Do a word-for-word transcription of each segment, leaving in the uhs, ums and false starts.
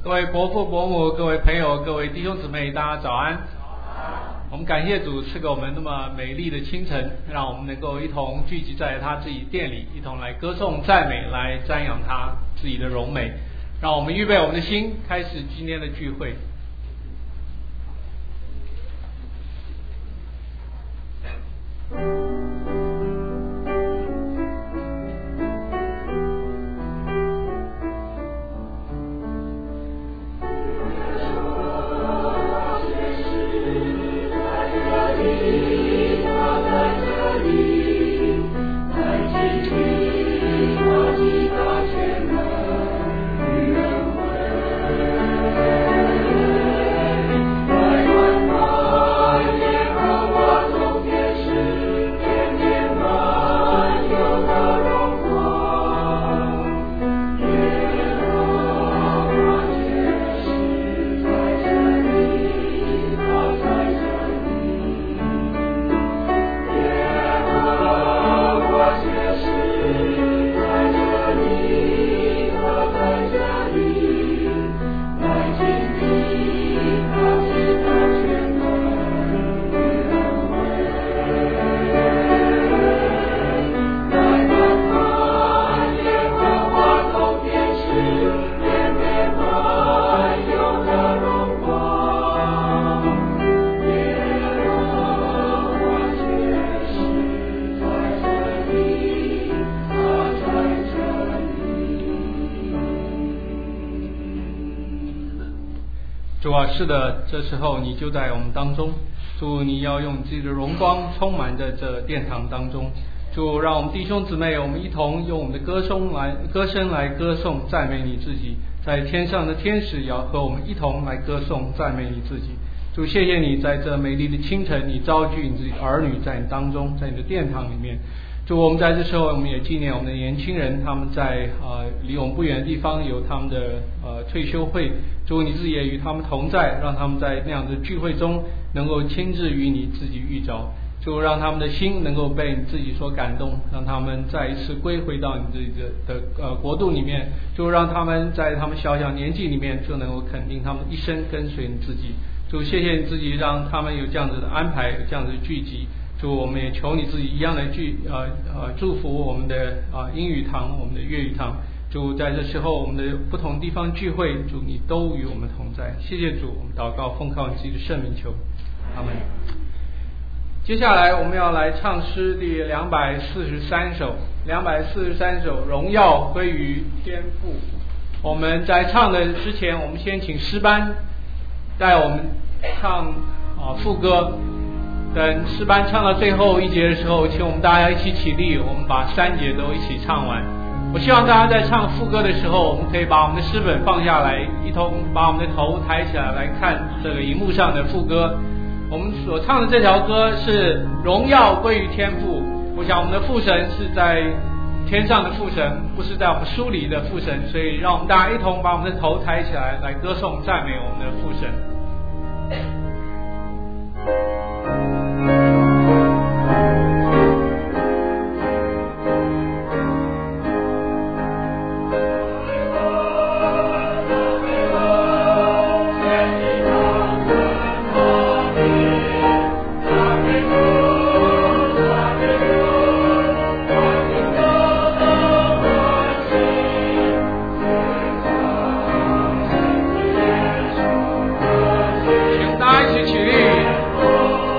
各位伯父伯母、各位朋友、各位弟兄姊妹，大家早安。我们感谢主赐给我们那么美丽的清晨，让我们能够一同聚集在他自己殿里，一同来歌颂赞美，来瞻仰他自己的荣美。让我们预备我们的心，开始今天的聚会。主啊，是的，这时候你就在我们当中。主，你要用自己的荣光充满在这殿堂当中。主，让我们弟兄姊妹，我们一同用我们的歌声来歌声来歌颂赞美你自己。在天上的天使也要和我们一同来歌颂赞美你自己。主，谢谢你在这美丽的清晨，你召聚你自己的儿女在你当中，在你的殿堂里面。主，我们在这时候，我们也纪念我们的年轻人，他们在呃离我们不远的地方有他们的呃退休会。主，你自己也与他们同在，让他们在那样的聚会中能够亲自与你自己遇着。主，让他们的心能够被你自己所感动，让他们再一次归回到你自己的的呃国度里面。主，让他们在他们小小年纪里面就能够肯定他们一生跟随你自己。主，谢谢你自己让他们有这样子的安排，有这样子的聚集。主，我们也求你自己一样的聚呃呃祝福我们的啊、呃、英语堂，我们的粤语堂。主，在这时候我们的不同地方聚会，主你都与我们同在。谢谢主，我们祷告奉靠你自己的圣名求，阿门。接下来我们要来唱诗第两百四十三首，两百四十三首荣耀归于天父。我们在唱的之前，我们先请诗班带我们唱啊副歌。等诗班唱到最后一节的时候，请我们大家一起起立，我们把三节都一起唱完。我希望大家在唱副歌的时候，我们可以把我们的诗本放下来，一同把我们的头抬起来来看这个荧幕上的副歌。我们所唱的这条歌是荣耀归于天父。我想我们的父神是在天上的父神，不是在我们书里的父神，所以让我们大家一同把我们的头抬起来来歌颂赞美我们的父神。请大家一起起立。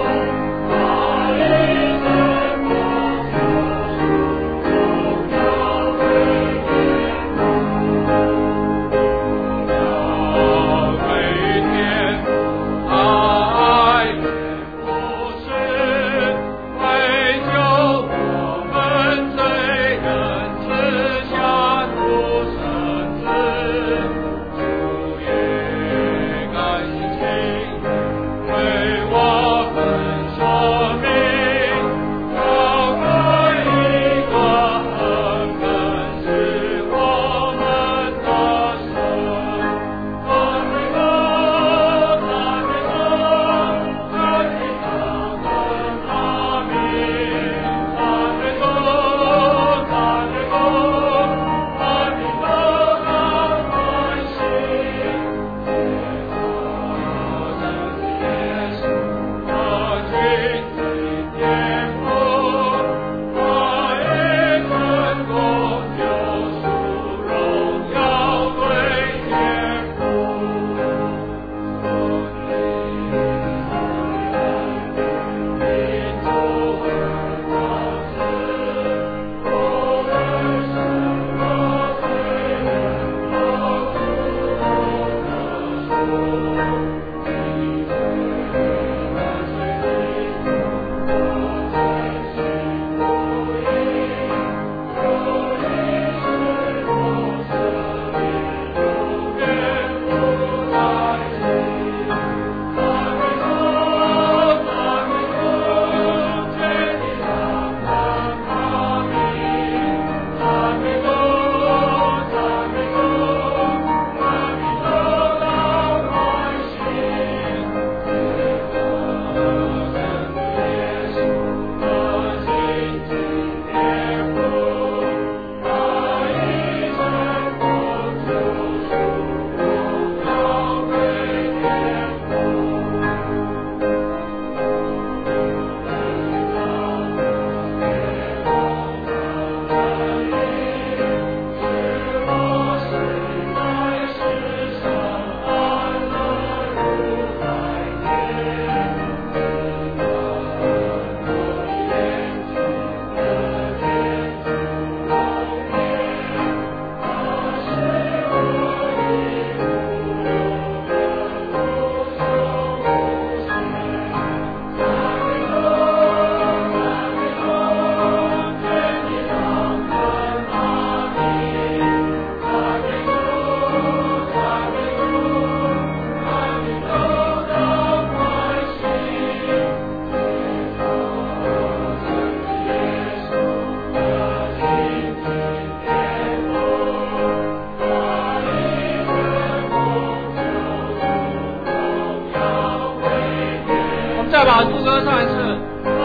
再把副歌唱一次。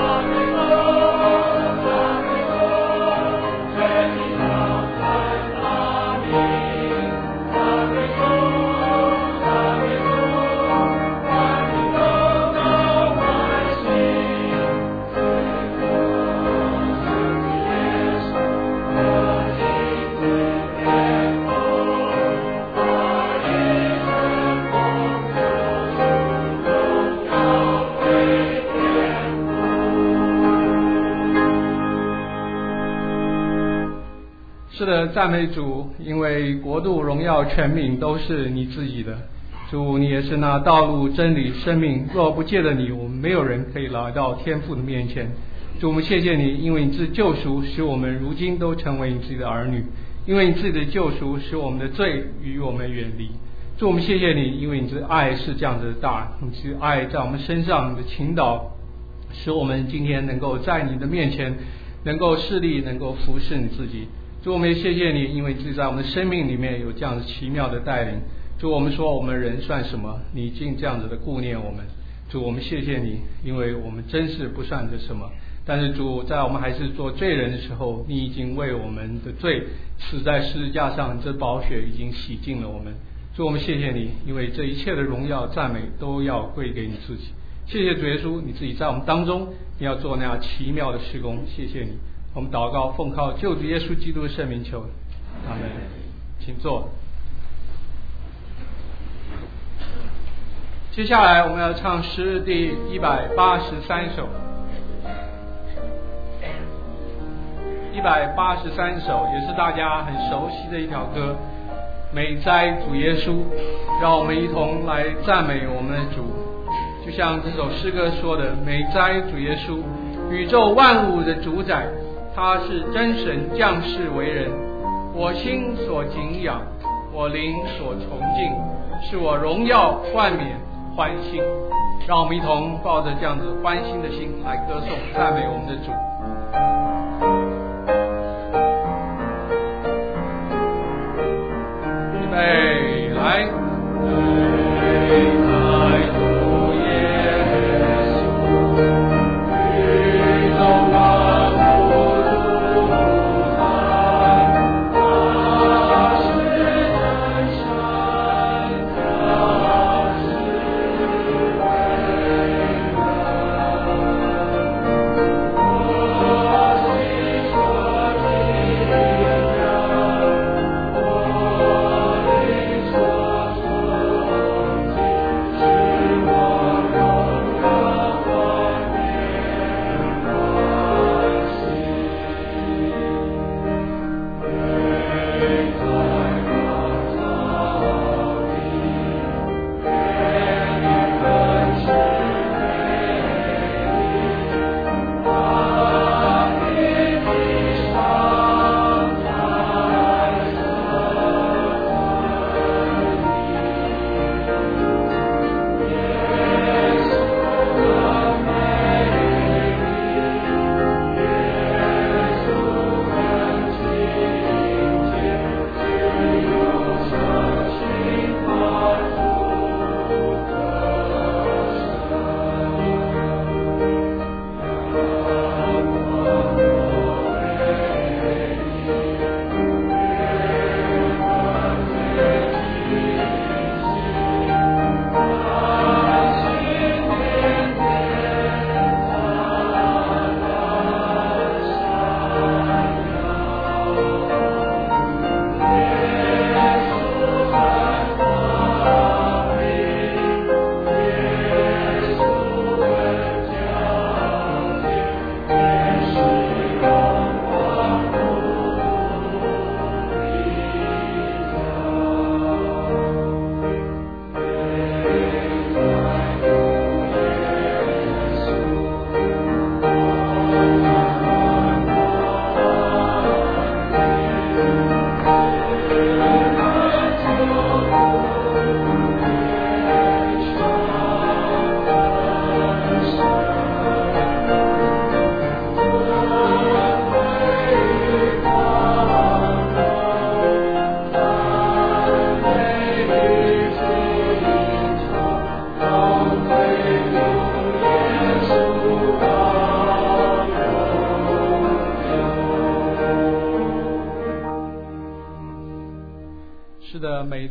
是的，赞美主，因为国度、荣耀、权柄都是你自己的。主，你也是那道路、真理、生命，若不借着你，我们没有人可以来到天父的面前。主，我们谢谢你，因为你自救赎，使我们如今都成为你自己的儿女；因为你自己的救赎，使我们的罪与我们远离。主，我们谢谢你，因为你的爱是这样子的大，你的爱在我们身上，你的倾倒，使我们今天能够在你的面前，能够侍立，能够服侍你自己。主，我们也谢谢你，因为自己在我们的生命里面有这样子奇妙的带领。主，我们说我们人算什么，你竟这样子的顾念我们。主，我们谢谢你，因为我们真是不算得什么，但是主，在我们还是做罪人的时候，你已经为我们的罪死在十字架上，这宝血已经洗净了我们。主，我们谢谢你，因为这一切的荣耀赞美都要归给你自己。谢谢主耶稣，你自己在我们当中，你要做那样奇妙的事工。谢谢你，我们祷告奉靠救主耶稣基督的圣名求，阿们。请坐。接下来我们要唱诗第一百八十三首，一百八十三首也是大家很熟悉的一条歌，美哉主耶稣。让我们一同来赞美我们的主，就像这首诗歌说的，美哉主耶稣，宇宙万物的主宰，他是真神降世为人，我心所敬仰，我灵所崇敬，是我荣耀冠冕欢欣。让我们一同抱着这样子欢欣的心来歌颂赞美我们的主。预备，来。 我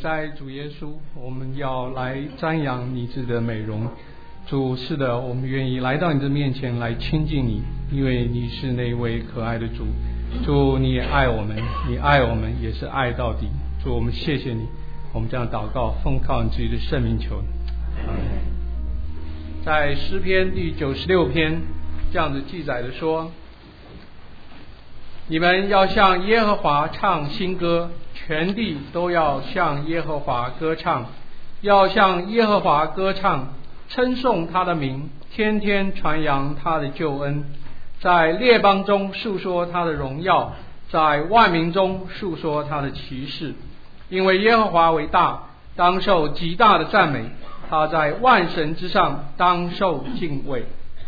在主耶稣，我们要来瞻仰你自己的美容。主，是的，我们愿意来到你的面前来亲近你，因为你是那位可爱的主。主，你也爱我们，你爱我们也是爱到底。主，我们谢谢你，我们这样祷告，奉靠你自己的圣名求。在诗篇第九十六篇这样子记载的说，你们要向耶和华唱新歌，全地都要向耶和华歌唱，要向耶和华歌唱，称颂他的名，天天传扬他的救恩，在列邦中述说他的荣耀，在万民中述说他的奇事。因为耶和华为大，当受极大的赞美，他在万神之上，当受敬畏。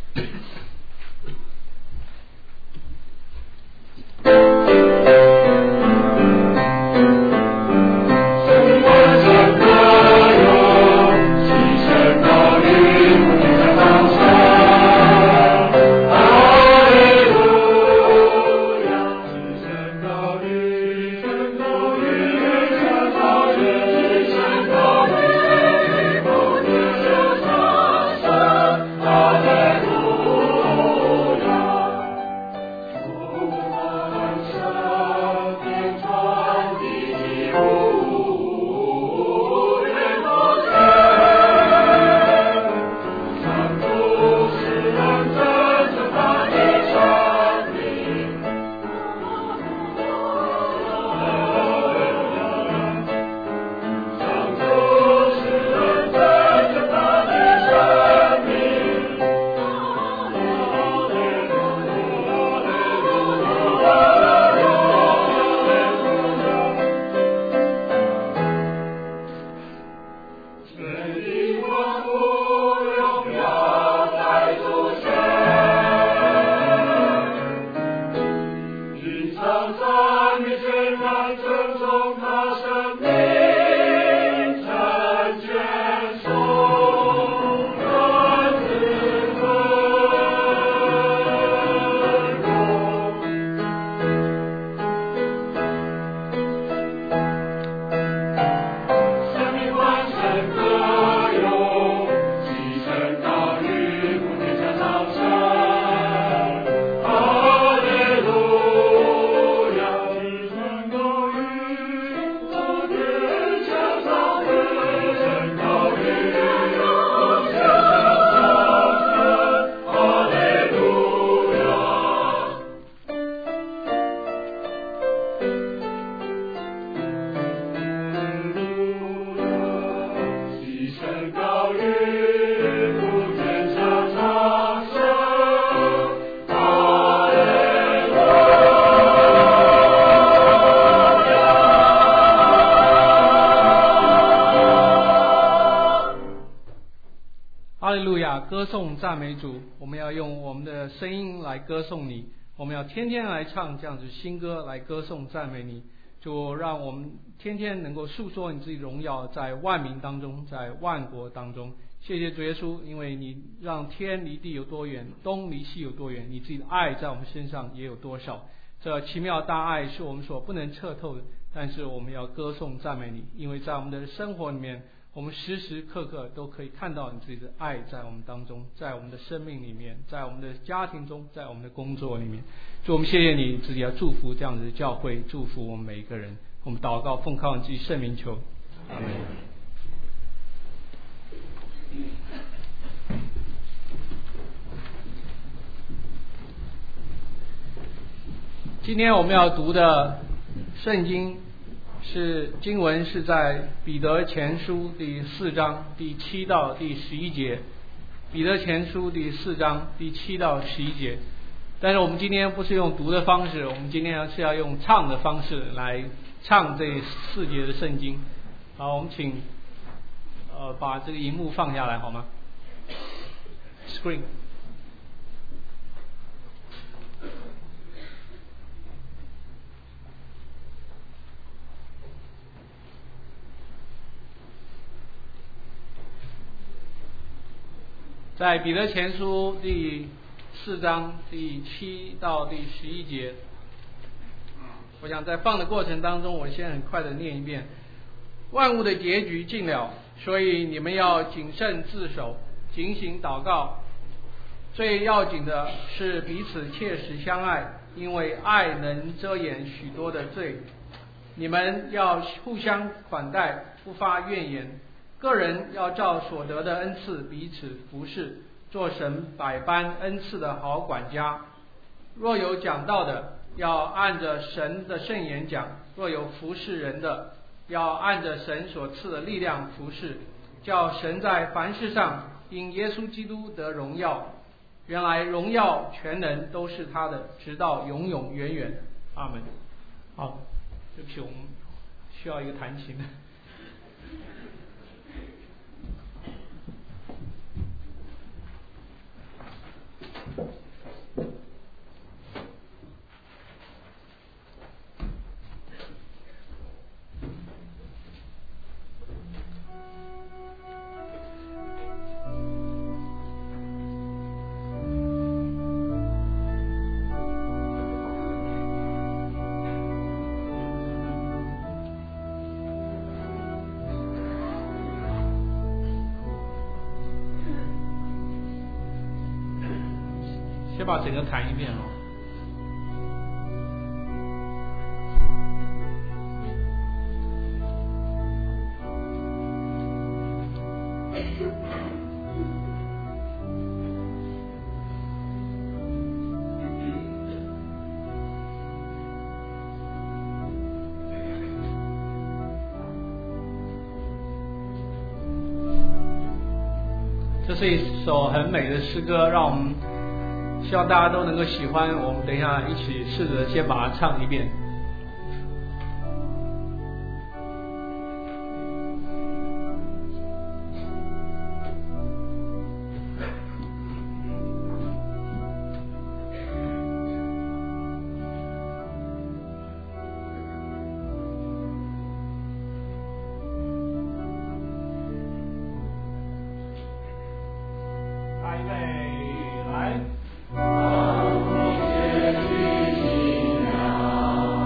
歌颂赞美主，我们要用我们的声音来歌颂你，我们要天天来唱这样子新歌来歌颂赞美你。就让我们天天能够述说你自己荣耀，在万民当中，在万国当中。谢谢主耶稣，因为你让天离地有多远，东离西有多远，你自己的爱在我们身上也有多少。这奇妙大爱是我们所不能测透的，但是我们要歌颂赞美你，因为在我们的生活里面，我们时时刻刻都可以看到你自己的爱在我们当中，在我们的生命里面，在我们的家庭中，在我们的工作里面。主，我们谢谢你自己要祝福这样子的教会，祝福我们每一个人。我们祷告奉靠你自己圣名求，阿们。今天我们要读的圣经是经文是在彼得前书第四章第七到第十一节，彼得前书第四章第七到十一节。但是我们今天不是用读的方式，我们今天是要用唱的方式来唱这四节的圣经。好，我们请呃把这个荧幕放下来好吗 ？Screen。在彼得前书第四章第七到第十一节，我想在放的过程当中，我先很快的念一遍。 万物的结局近了，所以你们要谨慎自守，警醒祷告。最要紧的是彼此切实相爱，因为爱能遮掩许多的罪。你们要互相款待，不发怨言。个人要照所得的恩赐彼此服侍，做神百般恩赐的好管家。若有讲道的，要按着神的圣言讲；若有服侍人的，要按着神所赐的力量服侍，叫神在凡事上因耶稣基督得荣耀。原来荣耀全能都是他的，直到永永远远。阿门。好，对不起，我们需要一个弹琴。先把整个弹一遍哦。这是一首很美的诗歌，让我们希望大家都能够喜欢。我们等一下一起试着先把它唱一遍。预备，来。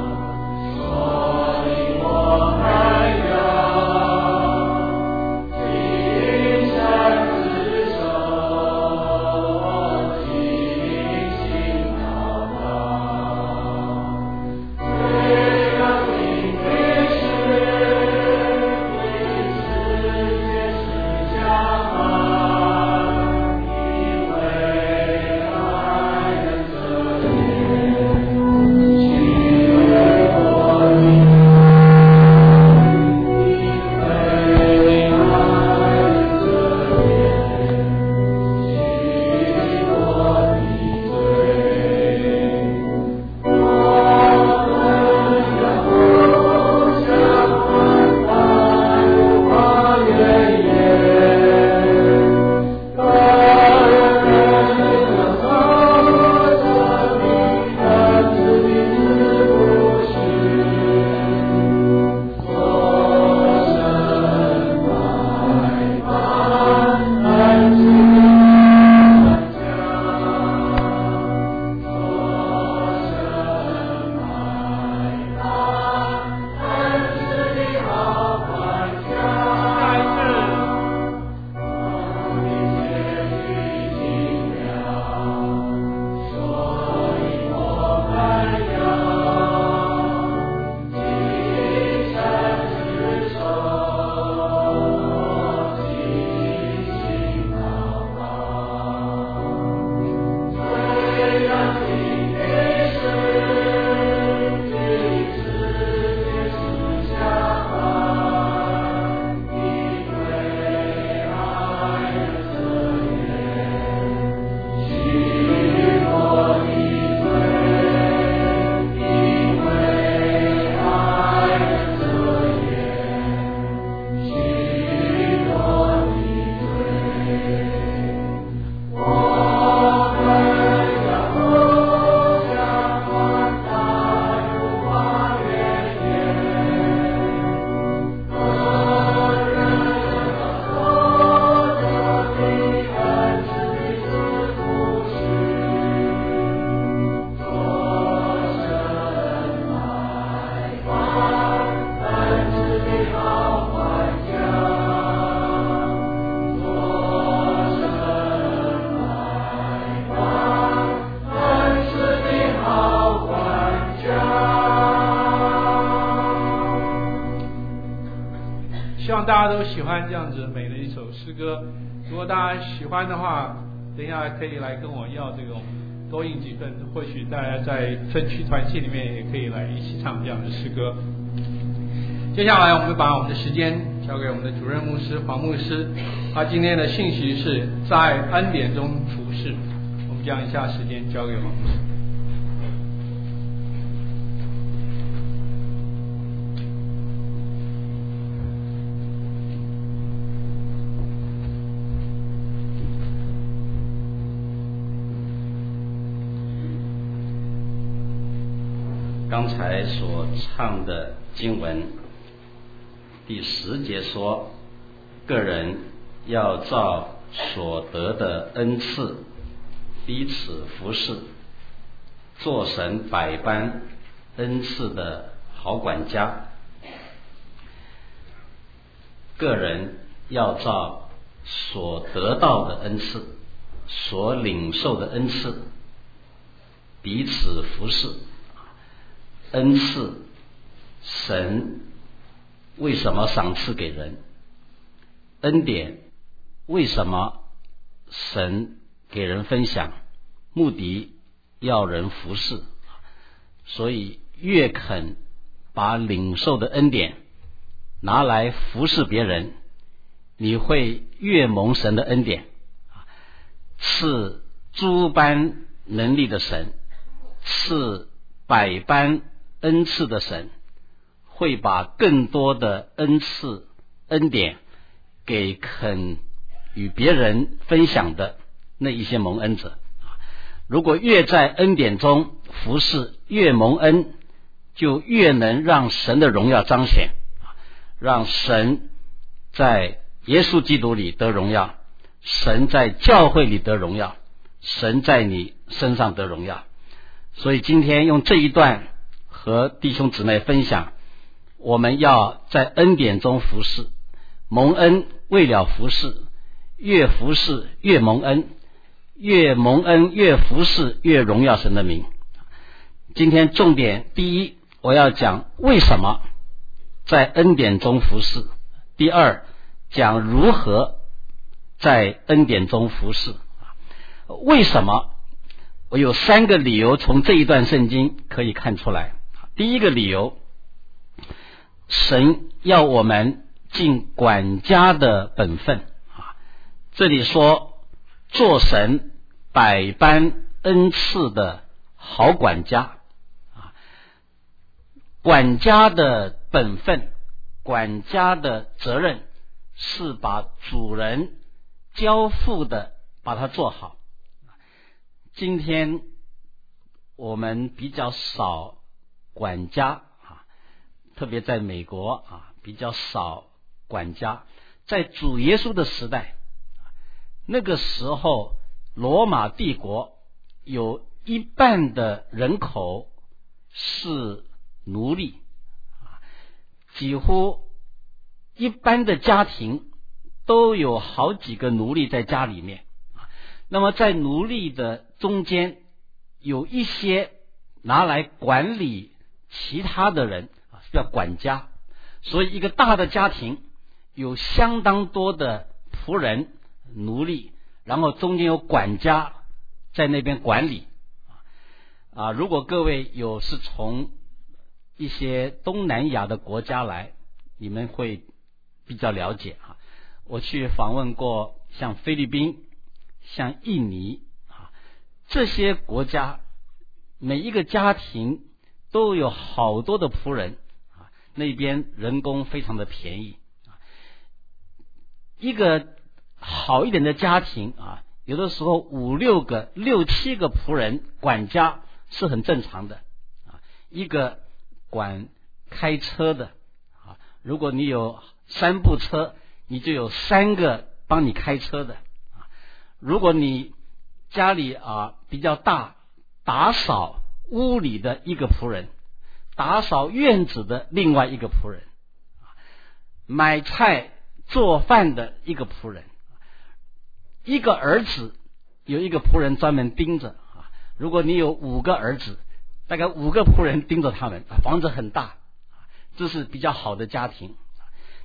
大家都喜欢这样子美的一首诗歌。如果大家喜欢的话，等一下可以来跟我要这种多印几份，或许大家在分区团契里面也可以来一起唱这样的诗歌。接下来我们把我们的时间交给我们的主任牧师黄牧师，他今天的信息是在恩典中服侍。我们将以下时间交给黄牧师。 刚才所唱的经文第十节说，个人要照所得的恩赐彼此服侍，做神百般恩赐的好管家。个人要照所得到的恩赐，所领受的恩赐彼此服侍。恩赐，神为什么赏赐给人？恩典，为什么神给人分享？目的要人服侍。所以越肯把领受的恩典拿来服侍别人，你会越蒙神的恩典。赐诸般能力的神，赐百般恩赐的神，会把更多的恩赐恩典给肯与别人分享的那一些蒙恩者。如果越在恩典中服侍，越蒙恩，就越能让神的荣耀彰显，让神在耶稣基督里得荣耀，神在教会里得荣耀，神在你身上得荣耀。所以今天用这一段和弟兄姊妹分享，我们要在恩典中服侍，蒙恩为了服侍，越服侍越蒙恩，越蒙恩越服侍越荣耀神的名。今天重点第一，我要讲为什么在恩典中服侍；第二，讲如何在恩典中服侍。为什么？我有三个理由从这一段圣经可以看出来。第一个理由，神要我们尽管家的本分。这里说做神百般恩赐的好管家。管家的本分，管家的责任是把主人交付的把它做好。今天我们比较少管家啊，特别在美国啊，比较少管家。在主耶稣的时代，那个时候罗马帝国有一半的人口是奴隶，几乎一般的家庭都有好几个奴隶在家里面。那么在奴隶的中间有一些拿来管理其他的人，叫管家。所以一个大的家庭有相当多的仆人奴隶，然后中间有管家在那边管理。啊，如果各位有是从一些东南亚的国家来，你们会比较了解啊。我去访问过像菲律宾、像印尼啊，这些国家每一个家庭都有好多的仆人啊，那边人工非常的便宜啊。一个好一点的家庭啊，有的时候五六个、六七个仆人管家是很正常的啊。一个管开车的啊，如果你有三部车，你就有三个帮你开车的。如果你家里啊比较大，打扫屋里的一个仆人，打扫院子的另外一个仆人，买菜做饭的一个仆人，一个儿子有一个仆人专门盯着啊。如果你有五个儿子，大概五个仆人盯着他们，房子很大，这是比较好的家庭。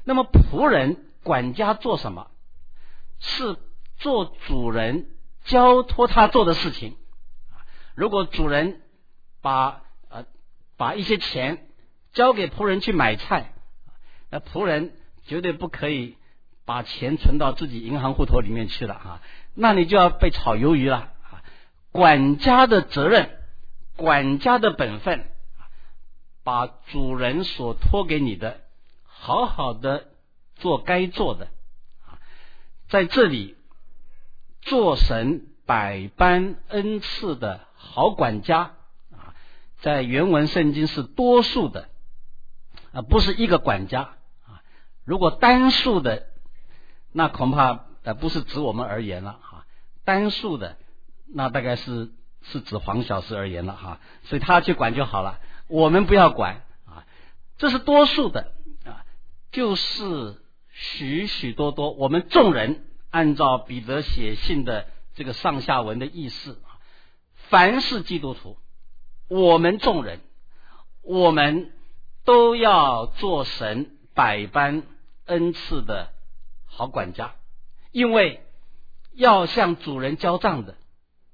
那么仆人管家做什么？是做主人交托他做的事情。如果主人把呃把一些钱交给仆人去买菜，那仆人绝对不可以把钱存到自己银行户头里面去了啊，那你就要被炒鱿鱼了啊！管家的责任，管家的本分，把主人所托给你的好好的做该做的。在这里，做神百般恩赐的好管家啊，在原文圣经是多数的啊，不是一个管家啊。如果单数的，那恐怕呃不是指我们而言了啊，单数的那大概是是指黄小师而言了哈，所以他去管就好了，我们不要管啊。这是多数的啊，就是许许多多我们众人按照彼得写信的这个上下文的意思，凡是基督徒，我们众人，我们都要做神百般恩赐的好管家，因为要向主人交账的。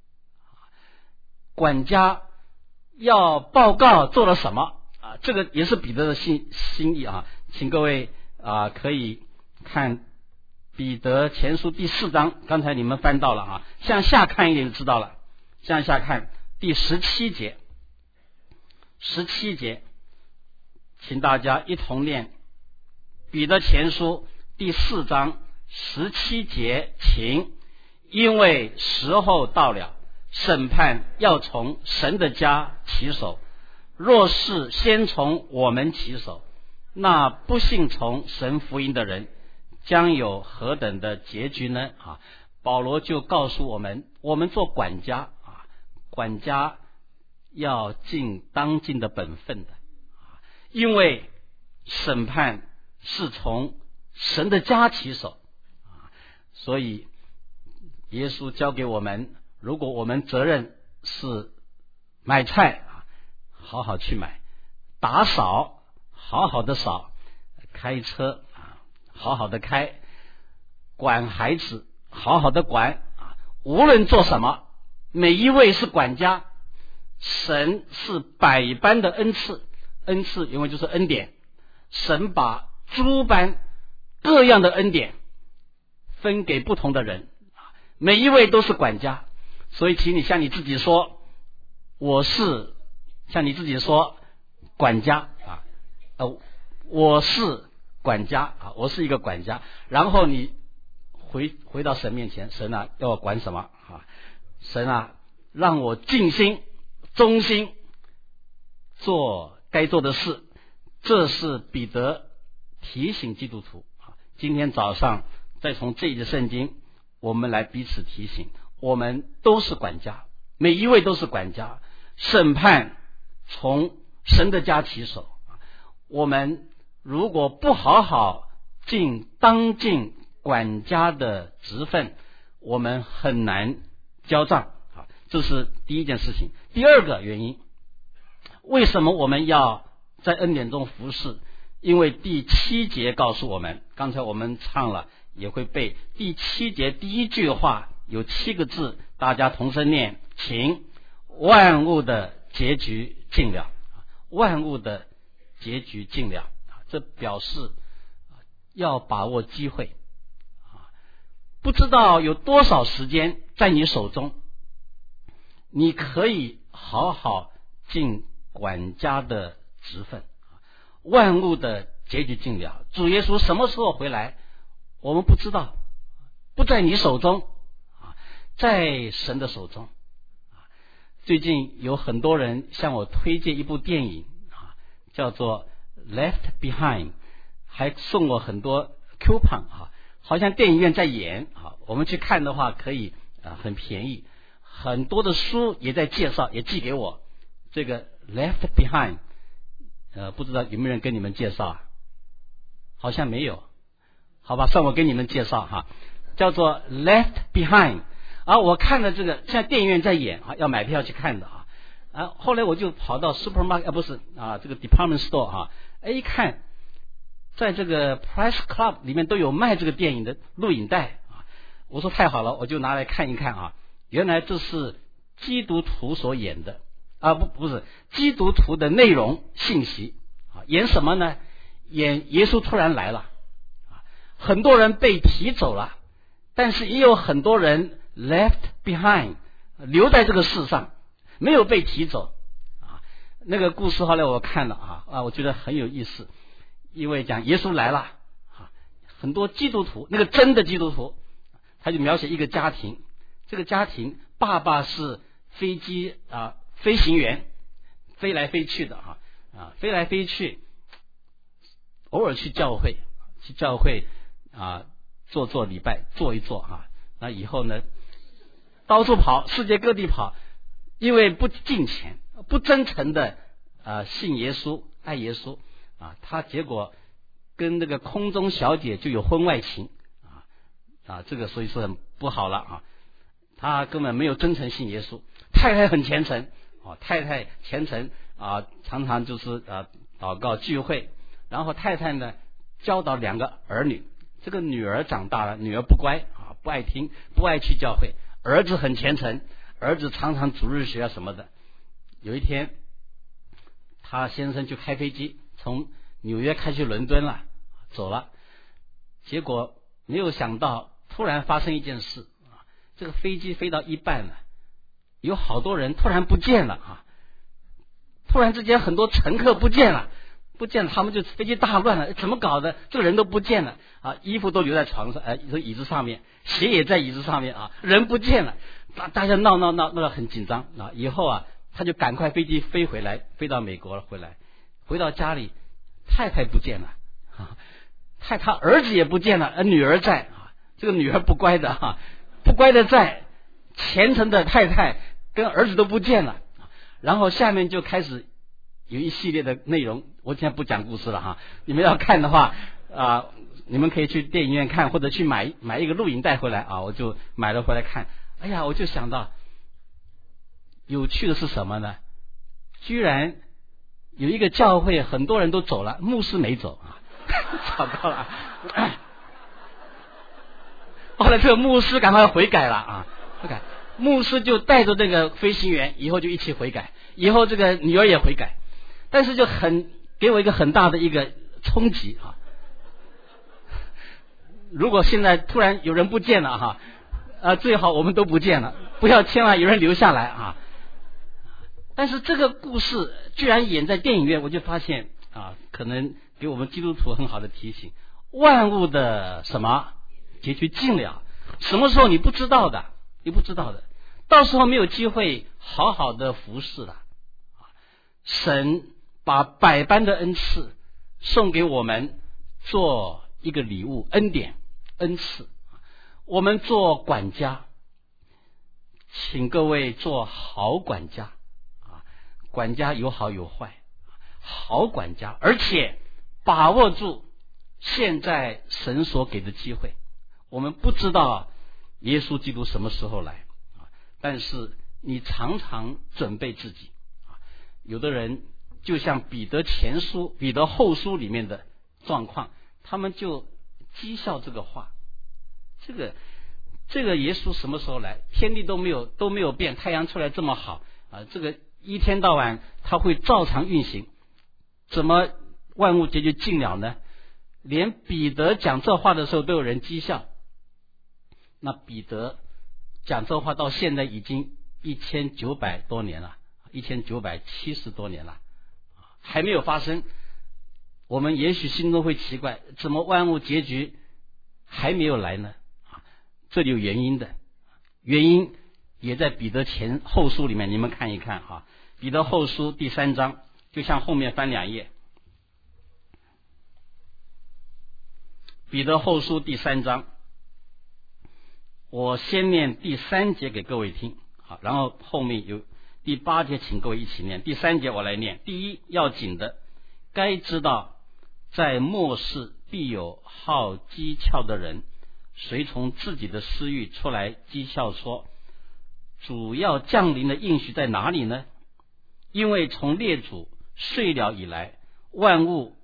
管家要报告做了什么啊？这个也是彼得的心心意啊，请各位啊可以看彼得前书第四章，刚才你们翻到了啊，向下看一点就知道了。向下看第十七节，十七节，请大家一同念彼得前书第四章十七节，请，因为时候到了，审判要从神的家起手，若是先从我们起手，那不信从神福音的人将有何等的结局呢？啊，保罗就告诉我们，我们做管家啊，管家要尽当尽的本分的，因为审判是从神的家起手啊，所以耶稣教给我们，如果我们责任是买菜啊，好好去买；打扫，好好的扫；开车啊，好好的开；管孩子，好好的管啊。无论做什么，每一位是管家，神是百般的恩赐，恩赐因为就是恩典，神把诸般各样的恩典分给不同的人，每一位都是管家。所以请你向你自己说，我是向你自己说管家啊，呃，我是管家啊，我是一个管家。然后你回回到神面前，神啊，要我管什么啊？神啊，让我尽心忠心做该做的事。这是彼得提醒基督徒啊。今天早上再从这一节圣经，我们来彼此提醒，我们都是管家，每一位都是管家。审判从神的家起手，我们如果不好好尽当尽管家的职分，我们很难交账啊，这是第一件事情。第二个原因，为什么我们要在恩典中服侍？因为第七节告诉我们，刚才我们唱了也会背，第七节第一句话有七个字，大家同声念，请，万物的结局尽了，万物的结局尽了，这表示要把握机会。不知道有多少时间在你手中，你可以好好尽管家的职分。万物的结局尽了，主耶稣什么时候回来我们不知道，不在你手中，在神的手中。最近有很多人向我推荐一部电影叫做 Left Behind， 还送我很多 coupon， 好像电影院在演，我们去看的话可以很便宜，很多的书也在介绍，也寄给我。这个 Left Behind呃，不知道有没有人跟你们介绍啊？好像没有，好吧，算我给你们介绍哈，叫做 Left Behind。啊，我看了这个，现在电影院在演啊，要买票去看的啊。啊，后来我就跑到 supermarket， 啊不是啊，这个 department store 啊，哎一看， 在这个 Press Club 里面都有卖这个电影的录影带啊。我说太好了，我就拿来看一看啊。原来这是基督徒所演的啊，不不是基督徒的内容信息啊。演什么呢？演耶稣突然来了啊，很多人被提走了，但是也有很多人 left behind 留在这个世上，没有被提走啊。那个故事后来我看了啊啊，我觉得很有意思，因为讲耶稣来了啊，很多基督徒，那个真的基督徒，他就描写一个家庭，这个家庭爸爸是飞机啊飞行员，飞来飞去的啊啊飞来飞去，偶尔去教会，去教会啊做做礼拜，做一做啊。那以后呢，到处跑，世界各地跑，因为不敬虔，不真诚的啊信耶稣，爱耶稣啊，他结果跟那个空中小姐就有婚外情啊啊，这个所以说很不好了啊。他根本没有真诚信耶稣，太太很虔诚啊，太太虔诚啊，常常就是啊祷告聚会。然后太太呢教导两个儿女，这个女儿长大了，女儿不乖啊，不爱听，不爱去教会，儿子很虔诚，儿子常常主日学啊什么的。有一天他先生就开飞机从纽约开去伦敦了，走了，结果没有想到突然发生一件事啊，这个飞机飞到一半了，有好多人突然不见了啊，突然之间很多乘客不见了。不见了，他们就飞机大乱了，怎么搞的？这个人都不见了啊，衣服都留在床上，哎、呃，椅子上面，鞋也在椅子上面啊，人不见了，大大家闹闹闹闹得很紧张啊。以后啊，他就赶快飞机飞回来，飞到美国了，回来，回到家里，太太不见了啊，太他儿子也不见了，而女儿在啊，这个女儿不乖的哈、啊，不乖的在，虔诚的太太跟儿子都不见了，然后下面就开始。有一系列的内容，我现在不讲故事了哈。你们要看的话啊、呃，你们可以去电影院看，或者去买买一个录影带回来啊。我就买了回来看。哎呀，我就想到，有趣的是什么呢？居然有一个教会，很多人都走了，牧师没走啊，找到了。后来这个牧师赶快悔改了啊，悔改。牧师就带着这个飞行员，以后就一起悔改，以后这个女儿也悔改。但是就很给我一个很大的一个冲击啊！如果现在突然有人不见了哈，啊，最好我们都不见了，不要千万有人留下来啊！但是这个故事居然演在电影院，我就发现啊，可能给我们基督徒很好的提醒：万物的什么结局尽了，什么时候你不知道的，你不知道的，到时候没有机会好好的服侍了。神把百般的恩赐送给我们做一个礼物，恩典恩赐，我们做管家，请各位做好管家啊！管家有好有坏，好管家，而且把握住现在神所给的机会。我们不知道耶稣基督什么时候来啊，但是你常常准备自己啊。有的人就像彼得前书、彼得后书里面的状况，他们就讥笑这个话。这个这个耶稣什么时候来？天地都没有都没有变，太阳出来这么好啊，这个一天到晚他会照常运行，怎么万物结局尽了呢？连彼得讲这话的时候都有人讥笑。那彼得讲这话到现在已经一千九百多年了，一千九百七十多年了。还没有发生，我们也许心中会奇怪，怎么万物结局还没有来呢？啊，这里有原因的，原因也在彼得前后书里面，你们看一看啊，彼得后书第三章，就像后面翻两页，彼得后书第三章，我先念第三节给各位听，好，然后后面有第八节，请各位一起念。第三节我来念。第一，要紧的，该知道，在末世必有好讥诮的人，随从自己的私欲出来讥笑说，主要降临的应许在哪里呢？因为从列祖睡了以来，万物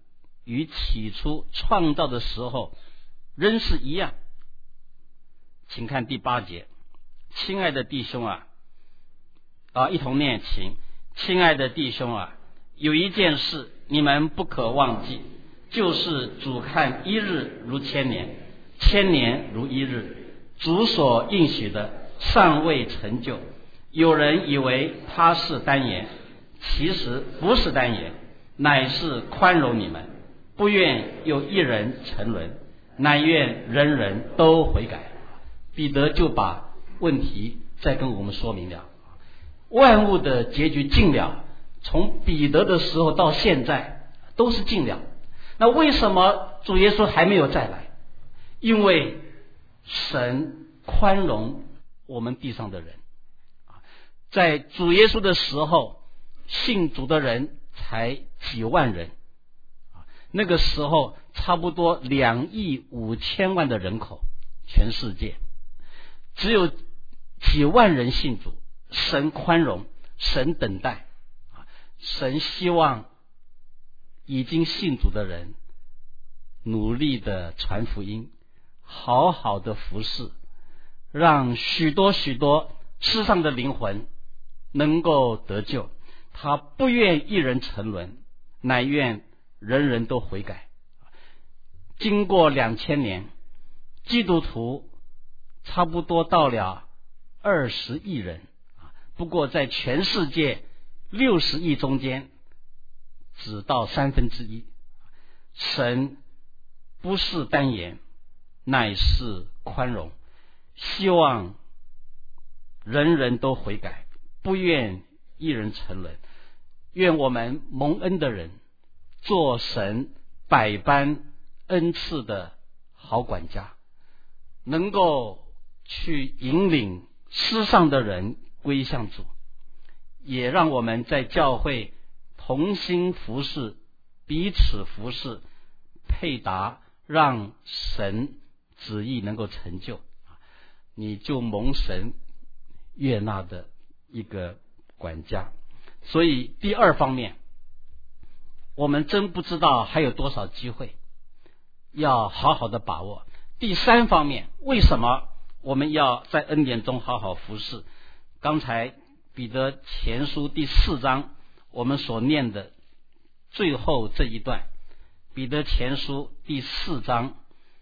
与起初创造的时候仍是一样。请看第八节，亲爱的弟兄啊，啊，一同念经。亲爱的弟兄啊，有一件事你们不可忘记，就是主看一日如千年，千年如一日。主所应许的尚未成就，有人以为他是单言，其实不是单言，乃是宽容你们，不愿有一人沉沦，乃愿人人都悔改。彼得就把问题再跟我们说明了，万物的结局尽了，从彼得的时候到现在都是尽了。那为什么主耶稣还没有再来？因为神宽容我们地上的人，在主耶稣的时候信主的人才几万人，那个时候差不多两亿五千万的人口，全世界只有几万人信主。神宽容，神等待，神希望已经信主的人努力的传福音，好好的服侍，让许多许多世上的灵魂能够得救。他不愿一人沉沦，乃愿人人都悔改。经过两千年，基督徒差不多到了二十亿人，不过在全世界六十亿中间只到三分之一。神不是单言，乃是宽容，希望人人都悔改，不愿一人沉沦。愿我们蒙恩的人做神百般恩赐的好管家，能够去引领世上的人归向主，也让我们在教会同心服侍，彼此服侍，配搭，让神旨意能够成就，你就蒙神悦纳的一个管家。所以第二方面，我们真不知道还有多少机会，要好好的把握。第三方面，为什么我们要在恩典中好好服侍？刚才彼得前书第四章我们所念的最后这一段，彼得前书第四章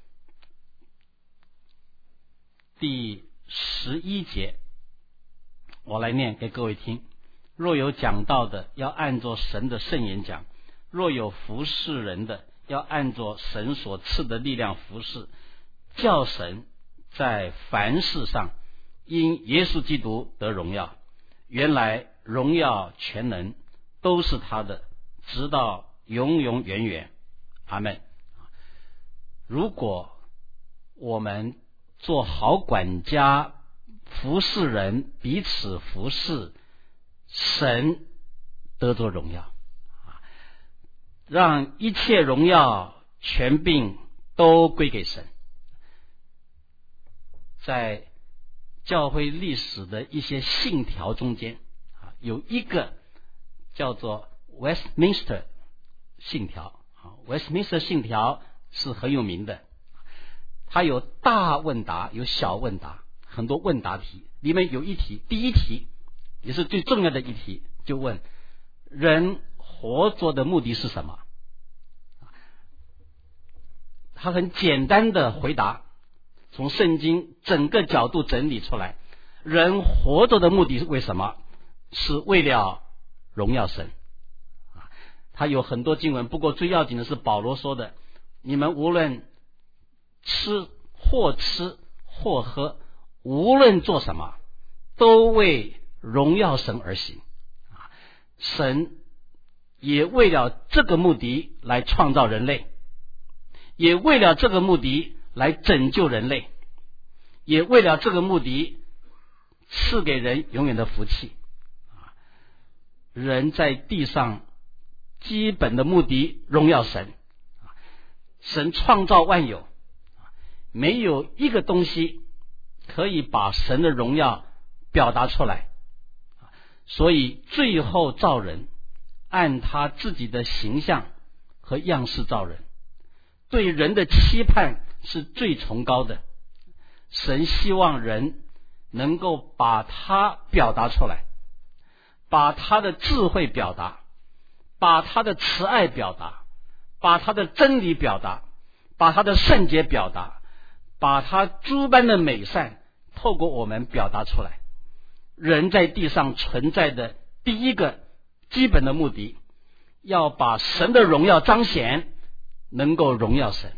第十一节，我来念给各位听。若有讲道的，要按着神的圣言讲；若有服侍人的，要按着神所赐的力量服侍，叫神在凡事上因耶稣基督得荣耀。原来荣耀全能都是他的，直到永永远远。阿们。如果我们做好管家，服侍人，彼此服侍，神得着荣耀，让一切荣耀权柄都归给神。在教会历史的一些信条中间，有一个叫做 Westminster 信条。Westminster 信条是很有名的，它有大问答，有小问答，很多问答题，里面有一题，第一题也是最重要的一题，就问人活着的目的是什么。他很简单的回答，从圣经整个角度整理出来，人活着的目的是为什么？是为了荣耀神。他有很多经文，不过最要紧的是保罗说的，你们无论吃或吃或喝，无论做什么，都为荣耀神而行。神也为了这个目的来创造人类，也为了这个目的来拯救人类，也为了这个目的赐给人永远的福气。人在地上基本的目的荣耀神，神创造万有，没有一个东西可以把神的荣耀表达出来，所以最后造人，按他自己的形象和样式造人，对人的期盼是最崇高的。神希望人能够把他表达出来，把他的智慧表达，把他的慈爱表达，把他的真理表达，把他的圣洁表达，把他诸般的美善透过我们表达出来。人在地上存在的第一个基本的目的，要把神的荣耀彰显，能够荣耀神。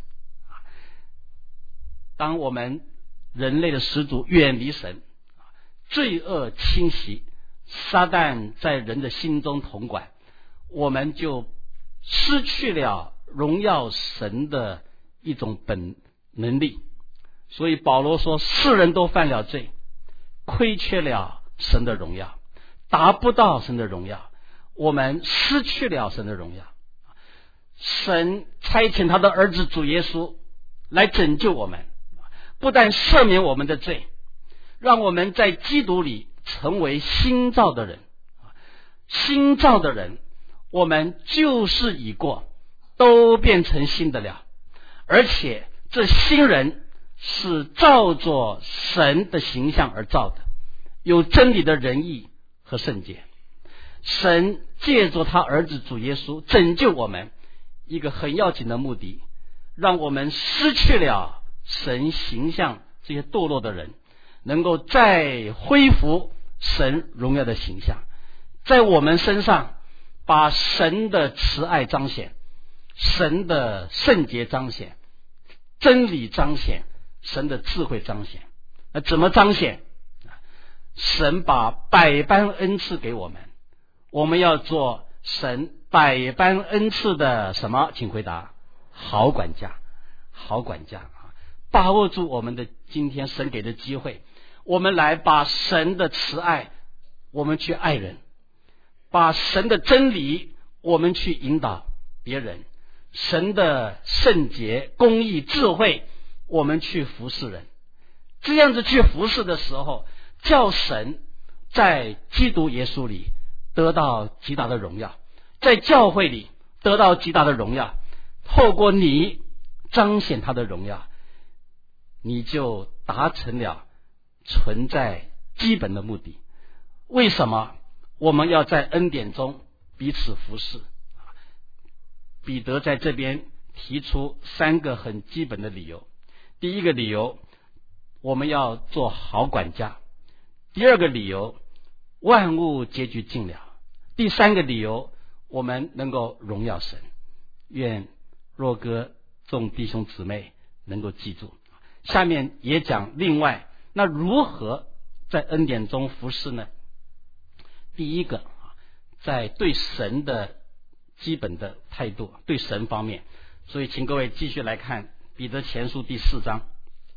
当我们人类的始祖远离神，罪恶侵袭，撒旦在人的心中统管，我们就失去了荣耀神的一种本能力。所以保罗说，世人都犯了罪，亏缺了神的荣耀，达不到神的荣耀，我们失去了神的荣耀。神差遣他的儿子主耶稣来拯救我们，不但赦免我们的罪，让我们在基督里成为新造的人。新造的人，我们旧事已过，都变成新的了。而且这新人是照着神的形象而造的，有真理的仁义和圣洁。神借着他儿子主耶稣拯救我们，一个很要紧的目的，让我们失去了神形象这些堕落的人，能够再恢复神荣耀的形象，在我们身上把神的慈爱彰显，神的圣洁彰显，真理彰显，神的智慧彰显。那怎么彰显？神把百般恩赐给我们，我们要做神百般恩赐的什么？请回答。好管家，好管家啊！把握住我们的今天神给的机会，我们来把神的慈爱，我们去爱人；把神的真理，我们去引导别人；神的圣洁、公义、智慧，我们去服侍人。这样子去服侍的时候，叫神在基督耶稣里得到极大的荣耀，在教会里得到极大的荣耀，透过你彰显他的荣耀，你就达成了存在基本的目的。为什么我们要在恩典中彼此服侍？彼得在这边提出三个很基本的理由。第一个理由，我们要做好管家；第二个理由，万物结局尽了；第三个理由，我们能够荣耀神。愿若哥众弟兄姊妹能够记住。下面也讲另外，那如何在恩典中服侍呢？第一个，在对神的基本的态度，对神方面。所以请各位继续来看彼得前书第四章。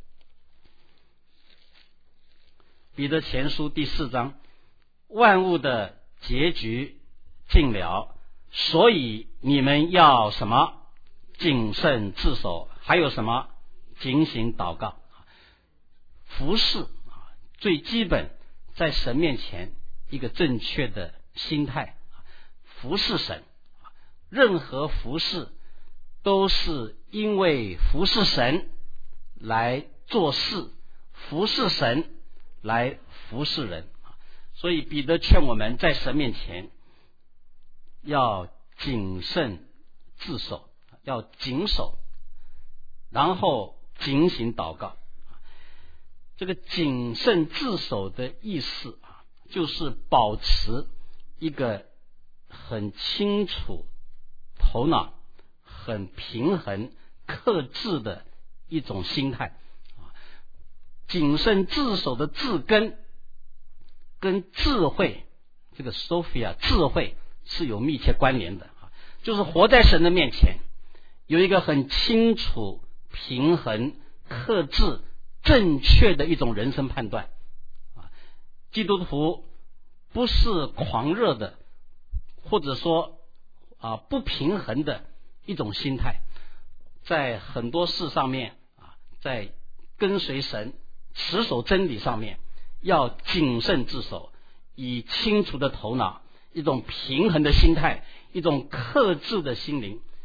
彼得前书第四章，万物的结局尽了，所以你们要什么？谨慎自守。还有什么？警醒祷告。服侍最基本，在神面前一个正确的心态。服侍神，任何服侍都是因为服侍神来做事，服侍神来服侍人。所以彼得劝我们在神面前要谨慎自守，要谨守，然后警醒祷告。这个谨慎自守的意思啊，就是保持一个很清楚头脑、很平衡、克制的一种心态。谨慎自守的字根跟智慧，这个 Sophia 智慧是有密切关联的，就是活在神的面前有一个很清楚、平衡、克制、正确的一种人生判断。基督徒不是狂热的，或者说啊不平衡的一种心态，在很多事上面啊，在跟随神、持守真理上面要谨慎自守，以清楚的头脑、一种平衡的心态、一种克制的心灵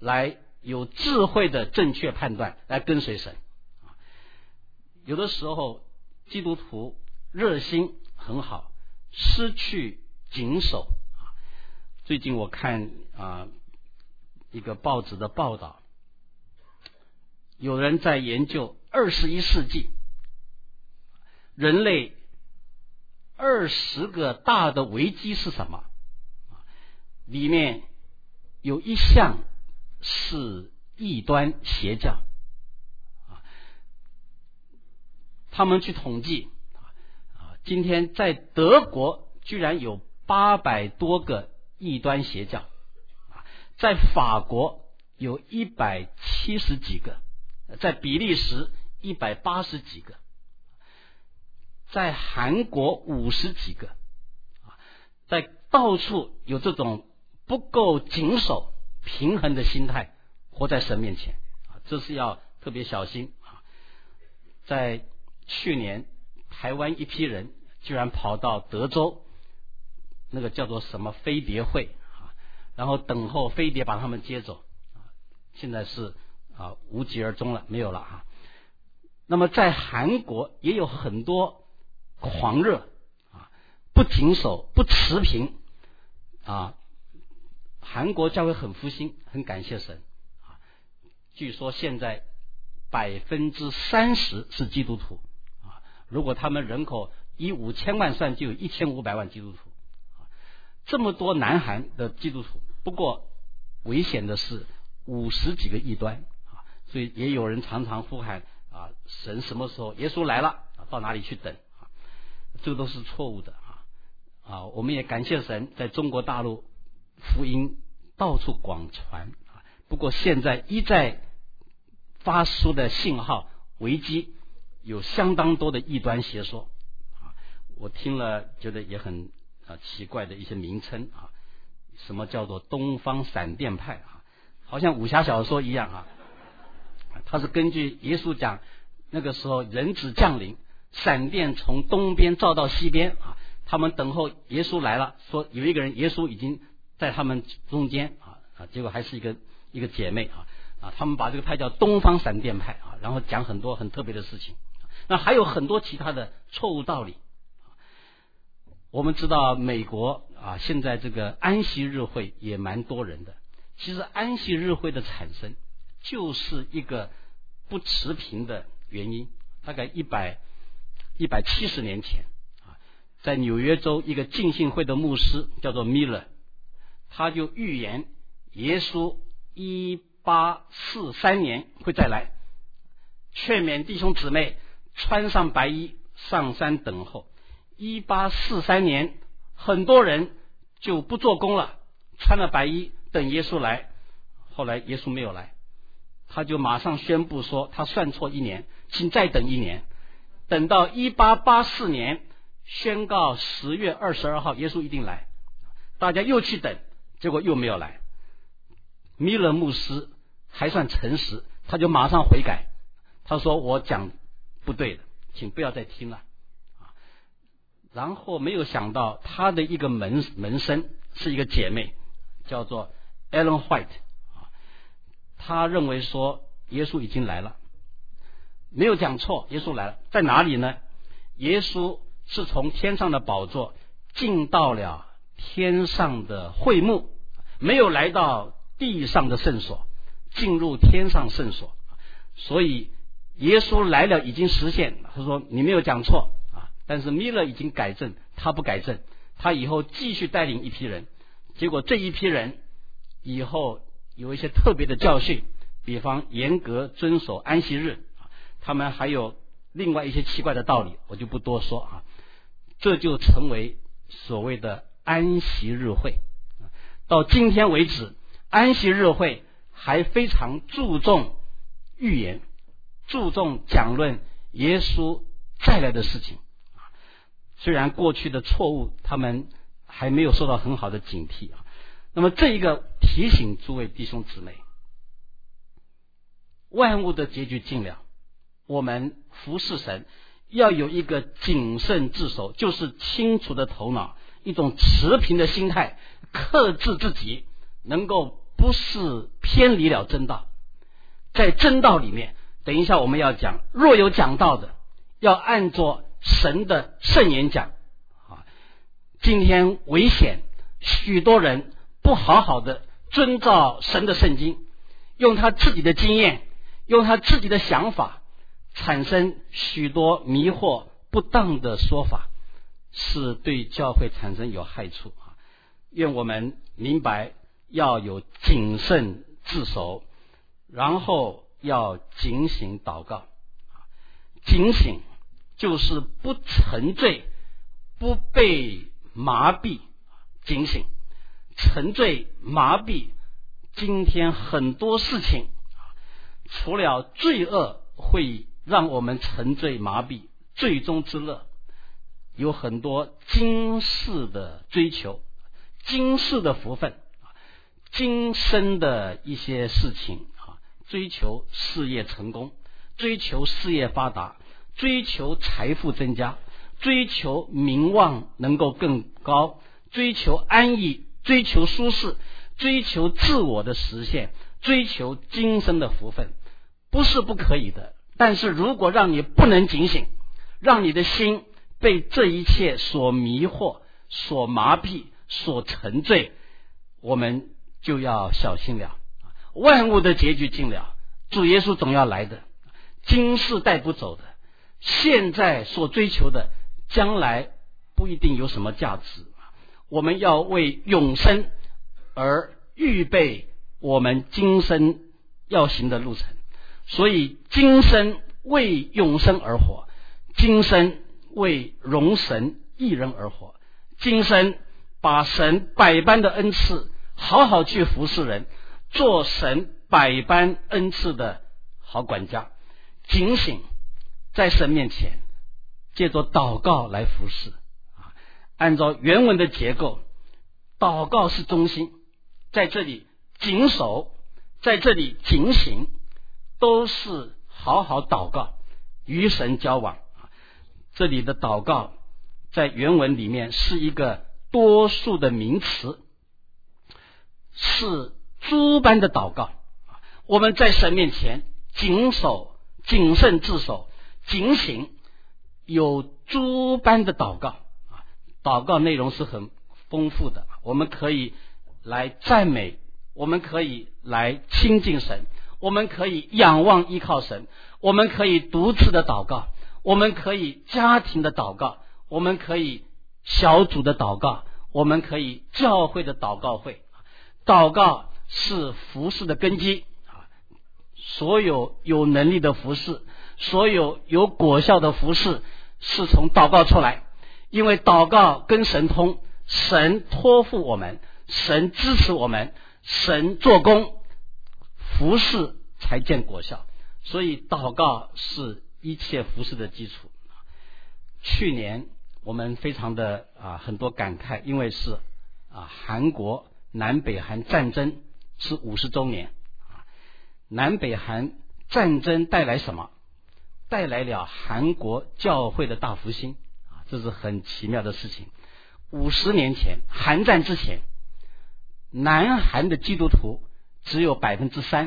来有智慧的正确判断来跟随神。有的时候基督徒热心很好，失去谨守。最近我看啊一个报纸的报道，有人在研究二十一世纪人类二十个大的危机是什么，里面有一项是异端邪教。他们去统计，今天在德国居然有八百多个异端邪教，在法国有一百七十几个，在比利时一百八十几个，在韩国五十几个，在到处有这种不够谨守平衡的心态活在神面前，这是要特别小心。在去年台湾一批人居然跑到德州，那个叫做什么飞碟会，然后等候飞碟把他们接走，现在是啊无疾而终了，没有了啊。那么在韩国也有很多狂热啊，不谨守不持平啊。韩国教会很复兴，很感谢神啊。据说现在百分之三十是基督徒啊，如果他们人口以五千万算，就有一千五百万基督徒啊。这么多南韩的基督徒，不过危险的是五十几个异端啊，所以也有人常常呼喊啊，神什么时候耶稣来了，到哪里去等啊？这个都是错误的啊啊！我们也感谢神，在中国大陆福音到处广传啊。不过现在一再发出的信号危机，有相当多的异端邪说啊。我听了觉得也很啊奇怪的一些名称啊，什么叫做东方闪电派啊，好像武侠小说一样啊。它是根据耶稣讲，那个时候人子降临，闪电从东边照到西边啊，他们等候耶稣来了，说有一个人耶稣已经在他们中间啊啊，结果还是一个一个姐妹啊啊，他们把这个派叫东方闪电派啊，然后讲很多很特别的事情。那还有很多其他的错误道理。我们知道美国啊，现在这个安息日会也蛮多人的。其实安息日会的产生就是一个不持平的原因。大概一百一百七十年前啊，在纽约州一个浸信会的牧师叫做 Miller， 他就预言耶稣一八四三年会再来，劝勉弟兄姊妹穿上白衣上山等候。一八四三年很多人就不做工了，穿了白衣等耶稣来。后来耶稣没有来，他就马上宣布说他算错一年，请再等一年。等到一八八四年宣告十月二十二号耶稣一定来，大家又去等，结果又没有来。米勒牧师还算诚实，他就马上悔改，他说我讲不对的，请不要再听了。然后没有想到他的一个门门生是一个姐妹，叫做 Ellen White， 他认为说耶稣已经来了，没有讲错，耶稣来了，在哪里呢？耶稣是从天上的宝座进到了天上的会幕，没有来到地上的圣所，进入天上圣所。所以耶稣来了已经实现，他说你没有讲错。但是米勒已经改正，他不改正，他以后继续带领一批人，结果这一批人以后有一些特别的教训，比方严格遵守安息日，他们还有另外一些奇怪的道理，我就不多说啊。这就成为所谓的安息日会。到今天为止，安息日会还非常注重预言，注重讲论耶稣再来的事情。虽然过去的错误他们还没有受到很好的警惕啊，那么这一个提醒诸位弟兄姊妹，万物的结局近了，我们服侍神要有一个谨慎自守，就是清楚的头脑，一种持平的心态，克制自己，能够不是偏离了真道。在真道里面，等一下我们要讲，若有讲道的，要按着神的圣言讲啊。今天危险，许多人不好好的遵照神的圣经，用他自己的经验，用他自己的想法，产生许多迷惑不当的说法，是对教会产生有害处啊。愿我们明白要有谨慎自守，然后要警醒祷告。警醒就是不沉醉，不被麻痹。警醒沉醉麻痹，今天很多事情除了罪恶会让我们沉醉麻痹，最终之乐有很多今世的追求，今世的福分，今生的一些事情，追求事业成功，追求事业发达，追求财富增加，追求名望能够更高，追求安逸，追求舒适，追求自我的实现，追求今生的福分，不是不可以的。但是如果让你不能警醒，让你的心被这一切所迷惑，所麻痹，所沉醉，我们就要小心了。万物的结局尽了，主耶稣总要来的，今世带不走的，现在所追求的，将来不一定有什么价值。我们要为永生而预备我们今生要行的路程，所以今生为永生而活，今生为荣神一人而活，今生把神百般的恩赐好好去服侍人，做神百般恩赐的好管家。警醒在神面前，借着祷告来服侍。按照原文的结构，祷告是中心，在这里谨守，在这里警醒，都是好好祷告，与神交往。这里的祷告在原文里面是一个多数的名词，是诸般的祷告。我们在神面前谨守、谨慎自守、警醒，有诸般的祷告。祷告内容是很丰富的，我们可以来赞美，我们可以来亲近神，我们可以仰望依靠神，我们可以独自的祷告，我们可以家庭的祷告，我们可以小组的祷告，我们可以教会的祷告会。祷告是服事的根基，所有有能力的服事，所有有果效的服事，是从祷告出来。因为祷告跟神通，神托付我们，神支持我们，神做工，服事才见果效，所以祷告是一切服事的基础。去年我们非常的啊很多感慨，因为是啊韩国南北韩战争是五十周年啊，南北韩战争带来什么？带来了韩国教会的大复兴。这是很奇妙的事情。五十年前，韩战之前，南韩的基督徒只有百分之三，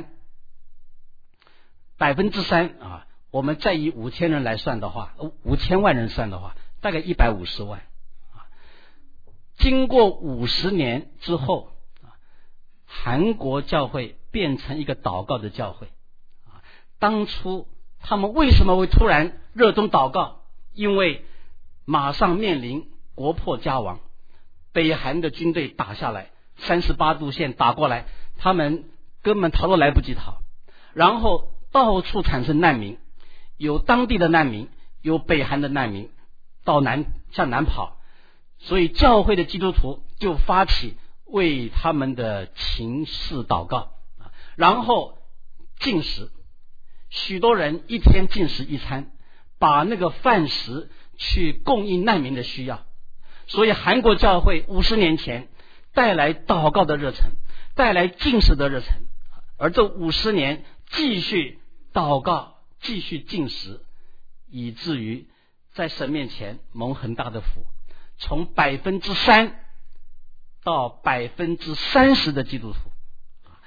百分之三啊！我们再以五千人来算的话，五千万人算的话，大概一百五十万啊。经过五十年之后啊，韩国教会变成一个祷告的教会啊。当初他们为什么会突然热衷祷告？因为马上面临国破家亡，北韩的军队打下来，三十八度线打过来，他们根本逃都来不及逃，然后到处产生难民，有当地的难民，有北韩的难民，到南向南跑，所以教会的基督徒就发起为他们的情势祷告，然后禁食，许多人一天禁食一餐，把那个饭食去供应难民的需要。所以韩国教会五十年前带来祷告的热忱，带来禁食的热忱，而这五十年继续祷告，继续禁食，以至于在神面前蒙很大的福，从百分之三到百分之三十的基督徒，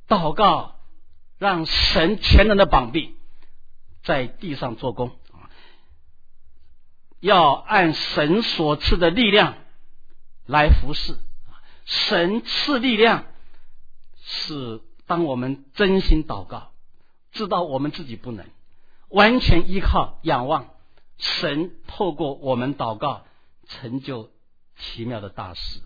祷告让神全能的膀臂在地上做工，要按神所赐的力量来服侍。神赐力量是当我们真心祷告，知道我们自己不能，完全依靠仰望神，透过我们祷告成就奇妙的大事。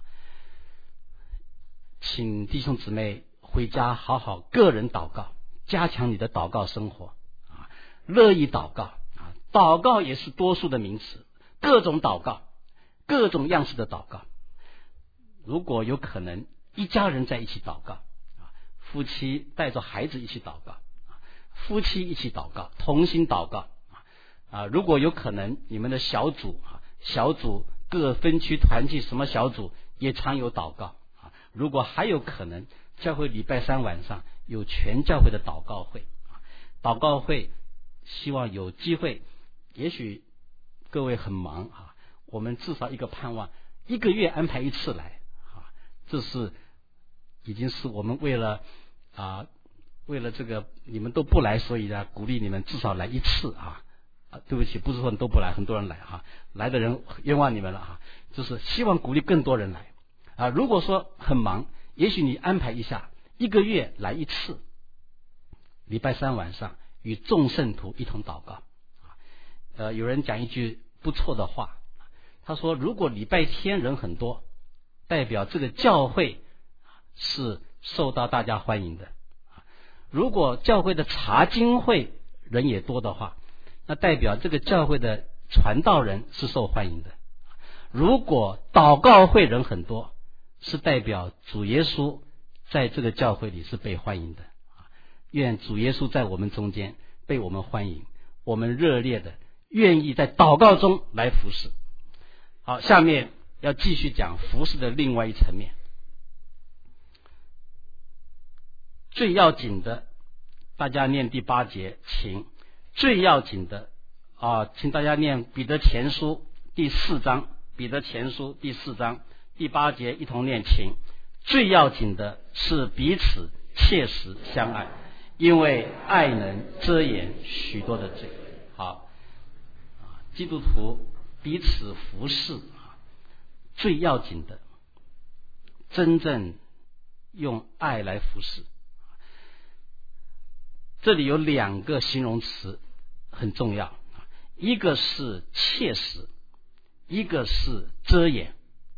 请弟兄姊妹回家好好个人祷告，加强你的祷告生活，乐意祷告。祷告也是多数的名词，各种祷告，各种样式的祷告。如果有可能，一家人在一起祷告，夫妻带着孩子一起祷告，夫妻一起祷告，同心祷告。啊，如果有可能，你们的小组小组各分区团契什么小组也常有祷告。如果还有可能，教会礼拜三晚上有全教会的祷告会，祷告会希望有机会，也许各位很忙啊，我们至少一个盼望，一个月安排一次来啊，这是已经是我们为了啊为了这个你们都不来，所以呢鼓励你们至少来一次啊。啊，对不起，不是说你都不来，很多人来哈，来的人冤枉你们了哈，就是希望鼓励更多人来啊。如果说很忙，也许你安排一下，一个月来一次，礼拜三晚上与众圣徒一同祷告。呃，有人讲一句不错的话，他说：如果礼拜天人很多，代表这个教会是受到大家欢迎的；如果教会的查经会人也多的话，那代表这个教会的传道人是受欢迎的；如果祷告会人很多，是代表主耶稣在这个教会里是被欢迎的。愿主耶稣在我们中间被我们欢迎，我们热烈的愿意在祷告中来服侍。好，下面要继续讲服侍的另外一层面。最要紧的，大家念第八节，请。最要紧的啊，请大家念彼得前书第四章，彼得前书第四章第八节一同念，请。最要紧的是彼此切实相爱，因为爱能遮掩许多的罪。好，基督徒彼此服侍，最要紧的，真正用爱来服侍。这里有两个形容词很重要，一个是切实，一个是遮掩。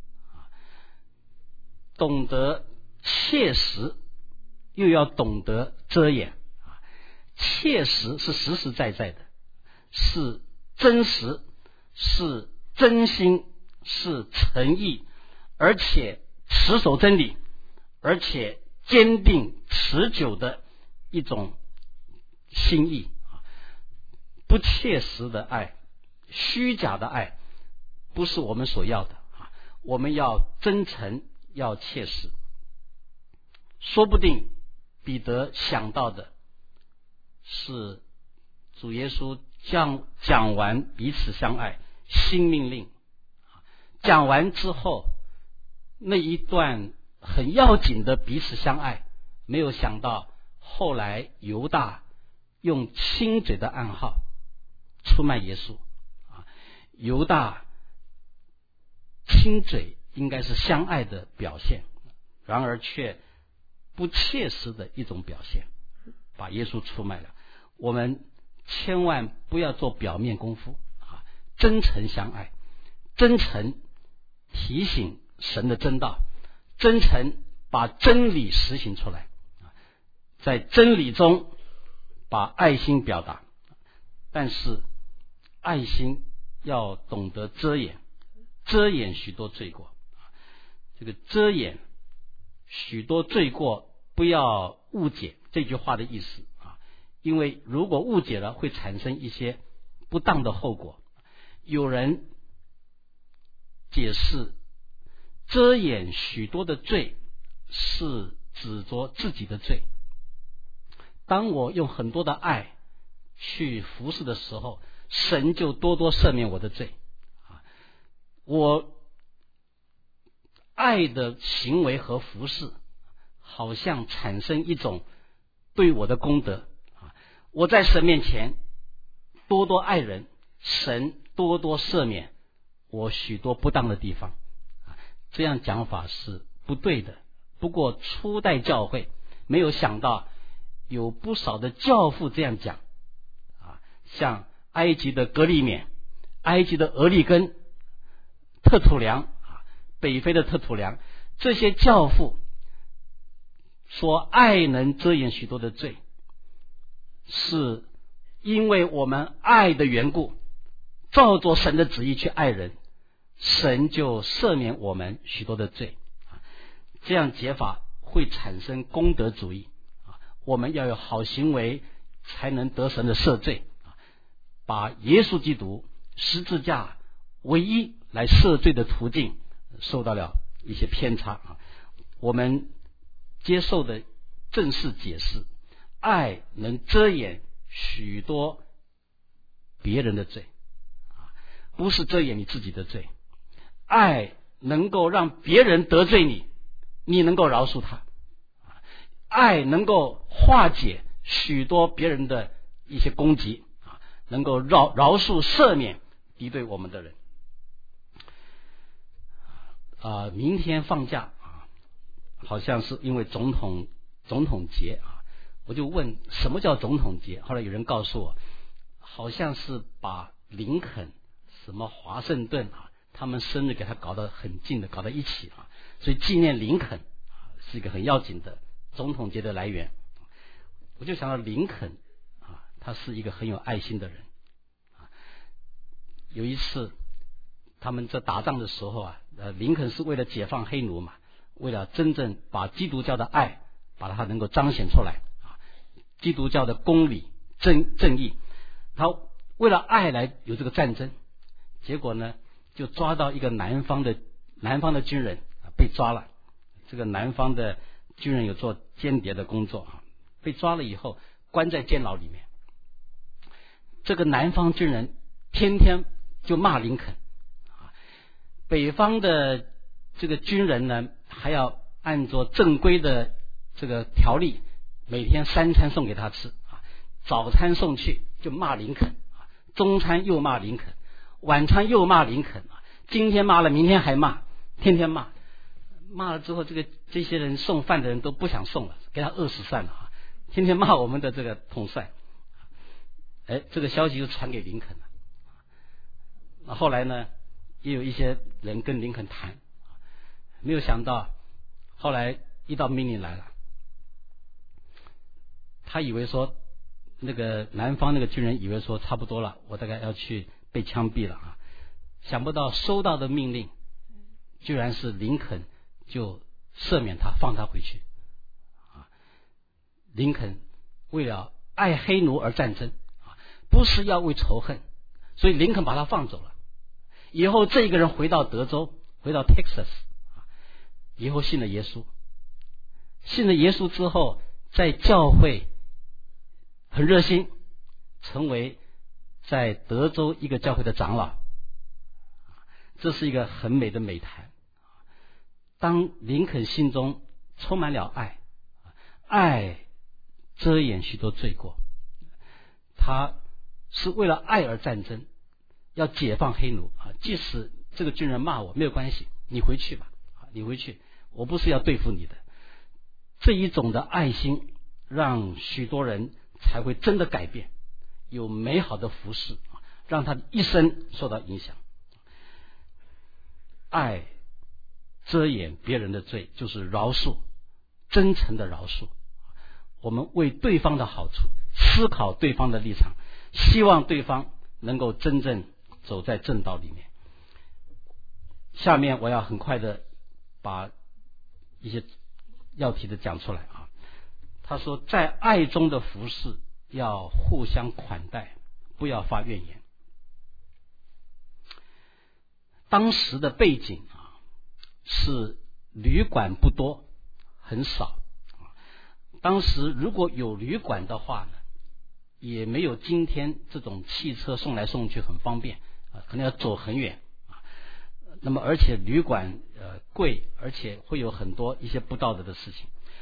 懂得切实，又要懂得遮掩。切实是实实在在的，是真实，是真心，是诚意，而且持守真理，而且坚定持久的一种心意。不切实的爱，虚假的爱，不是我们所要的。我们要真诚，要切实。说不定彼得想到的是主耶稣讲讲完彼此相爱新命令，讲完之后那一段很要紧的彼此相爱，没有想到后来犹大用亲嘴的暗号出卖耶稣。犹大亲嘴应该是相爱的表现，然而却不切实的一种表现，把耶稣出卖了。我们千万不要做表面功夫，真诚相爱，真诚提醒神的真道，真诚把真理实行出来，在真理中把爱心表达。但是爱心要懂得遮掩，遮掩许多罪过。这个遮掩许多罪过，不要误解这句话的意思啊，因为如果误解了，会产生一些不当的后果。有人解释遮掩许多的罪是指着自己的罪。当我用很多的爱去服侍的时候，神就多多赦免我的罪。我爱的行为和服侍好像产生一种对我的功德啊，我在神面前多多爱人，神多多赦免我许多不当的地方啊，这样讲法是不对的。不过初代教会没有想到有不少的教父这样讲啊，像埃及的格利勉、埃及的俄利根、特土良啊，北非的特土良，这些教父说爱能遮掩许多的罪，是因为我们爱的缘故，照着神的旨意去爱人，神就赦免我们许多的罪。这样解法会产生功德主义啊，我们要有好行为才能得神的赦罪啊，把耶稣基督十字架唯一来赦罪的途径受到了一些偏差啊。我们接受的正式解释，爱能遮掩许多别人的罪啊，不是遮掩你自己的罪。爱能够让别人得罪你，你能够饶恕他，爱能够化解许多别人的一些攻击啊，能够饶饶恕赦免敌对我们的人啊。明天放假啊，好像是因为总统总统节啊，我就问什么叫总统节，后来有人告诉我，好像是把林肯、什么华盛顿啊，他们生日给他搞得很近的，搞到一起啊，所以纪念林肯啊是一个很要紧的总统节的来源。我就想到林肯啊，他是一个很有爱心的人啊。有一次他们在打仗的时候啊，呃，林肯是为了解放黑奴嘛，为了真正把基督教的爱把它能够彰显出来啊，基督教的公理正正义，他为了爱来有这个战争，结果呢就抓到一个南方的南方的军人啊被抓了。这个南方的军人有做间谍的工作啊，被抓了以后关在监牢里面。这个南方军人天天就骂林肯啊，北方的这个军人呢还要按照正规的这个条例，每天三餐送给他吃啊，早餐送去就骂林肯啊，中餐又骂林肯，晚餐又骂林肯啊，今天骂了明天还骂，天天骂，骂了之后这个这些人送饭的人都不想送了，给他饿死算了啊，天天骂我们的这个统帅。哎，这个消息就传给林肯了。那后来呢，也有一些人跟林肯谈，没有想到后来一道命令来了，他以为说那个南方那个军人以为说差不多了，我大概要去被枪毙了啊，想不到收到的命令居然是林肯就赦免他，放他回去啊。林肯为了爱黑奴而战争啊，不是要为仇恨，所以林肯把他放走了。以后这一个人回到德州，回到 Texas 啊，以后信了耶稣，信了耶稣之后，在教会很热心，成为在德州一个教会的长老，这是一个很美的美谈。当林肯心中充满了爱，爱遮掩许多罪过，他是为了爱而战争，要解放黑奴啊！即使这个军人骂我没有关系，你回去吧，你回去，我不是要对付你的。这一种的爱心，让许多人才会真的改变，有美好的服事，让他一生受到影响。爱遮掩别人的罪，就是饶恕，真诚的饶恕。我们为对方的好处，思考对方的立场，希望对方能够真正走在正道里面。下面我要很快的把一些要题的讲出来啊。他说，在爱中的服事要互相款待，不要发怨言。当时的背景啊，是旅馆不多，很少。当时如果有旅馆的话呢，也没有今天这种汽车送来送去很方便啊，可能要走很远啊。那么而且旅馆呃贵，而且会有很多一些不道德的事情。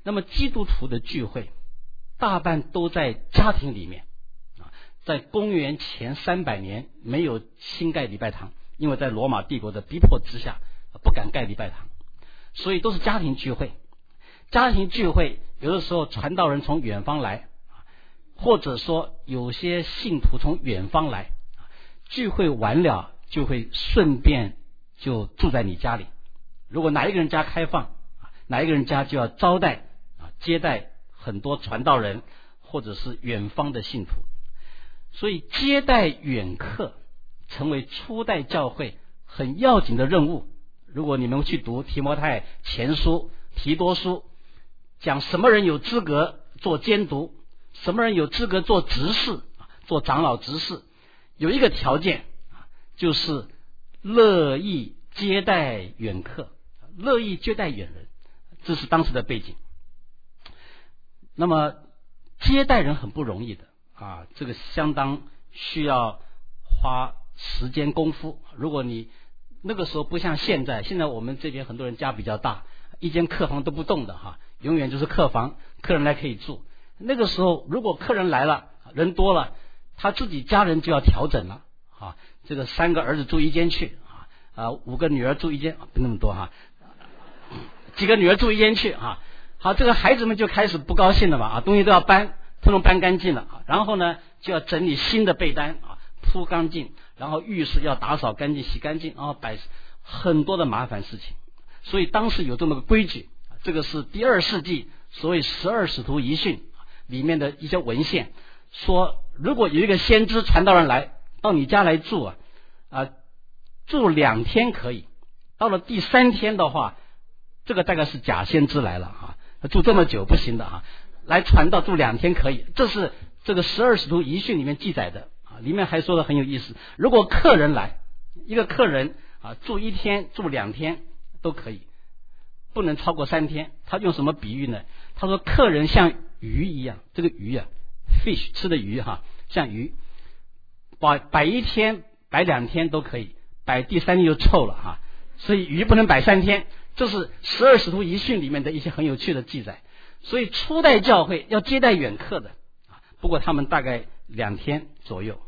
那么基督徒的聚会大半都在家庭里面啊，在公元前三百年没有新盖礼拜堂，因为在罗马帝国的逼迫之下不敢盖礼拜堂，所以都是家庭聚会。家庭聚会有的时候传道人从远方来，或者说有些信徒从远方来，聚会完了就会顺便就住在你家里。如果哪一个人家开放，哪一个人家就要招待接待很多传道人或者是远方的信徒，所以接待远客成为初代教会很要紧的任务。如果你们去读提摩太前书、提多书，讲什么人有资格做监督，什么人有资格做执事，做长老执事，有一个条件，就是乐意接待远客，乐意接待远人，这是当时的背景。那么接待人很不容易的啊，这个相当需要花时间功夫。如果你那个时候不像现在，现在我们这边很多人家比较大，一间客房都不动的哈，永远就是客房，客人来可以住。那个时候如果客人来了，人多了，他自己家人就要调整了啊，这个三个儿子住一间去啊，啊五个女儿住一间，不那么多哈，几个女儿住一间去啊。好，这个孩子们就开始不高兴了嘛啊，东西都要搬，通通搬干净了啊，然后呢就要整理新的被单啊，铺干净，然后浴室要打扫干净、洗干净，然后摆很多的麻烦事情。所以当时有这么个规矩，这个是第二世纪所谓十二使徒遗训里面的一些文献，说如果有一个先知传道人来到你家来住啊，啊住两天可以，到了第三天的话，这个大概是假先知来了啊。住这么久不行的啊，来传道住两天可以，这是这个十二使徒遗训里面记载的啊，里面还说的很有意思。如果客人来，一个客人啊住一天住两天都可以，不能超过三天。他用什么比喻呢？他说客人像鱼一样，这个鱼啊 fish 吃的鱼哈，像鱼，摆摆一天摆两天都可以，摆第三天就臭了哈，所以鱼不能摆三天。这是十二使徒遗训里面的一些很有趣的记载。所以初代教会要接待远客的，不过他们大概两天左右。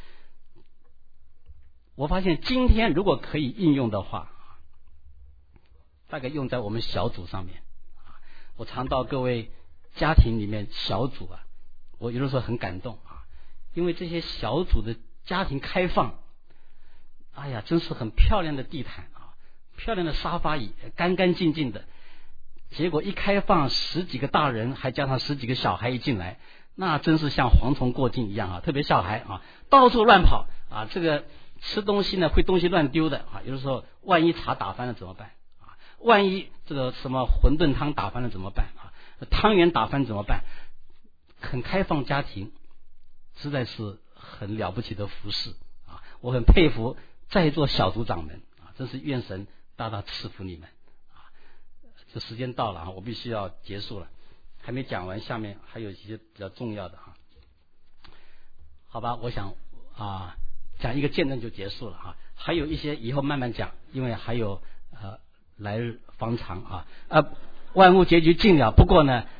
我发现今天如果可以应用的话，大概用在我们小组上面。我常到各位家庭里面小组啊，我有的时候很感动啊，因为这些小组的家庭开放，哎呀，真是很漂亮的地毯啊，漂亮的沙发椅，干干净净的。结果一开放，十几个大人还加上十几个小孩一进来，那真是像蝗虫过境一样啊！特别小孩啊，到处乱跑啊，这个吃东西呢会东西乱丢的啊，有的时候万一茶打翻了怎么办啊？万一这个什么馄饨汤打翻了怎么办啊？汤圆打翻怎么办？很开放家庭，实在是很了不起的服事啊！我很佩服在座小组长们啊，真是愿神大大赐福你们。这时间到了啊，我必须要结束了，还没讲完，下面还有一些比较重要的啊，好吧，我想啊讲一个见证就结束了啊，还有一些以后慢慢讲，因为还有呃来日方长啊，呃万物结局尽了，不过呢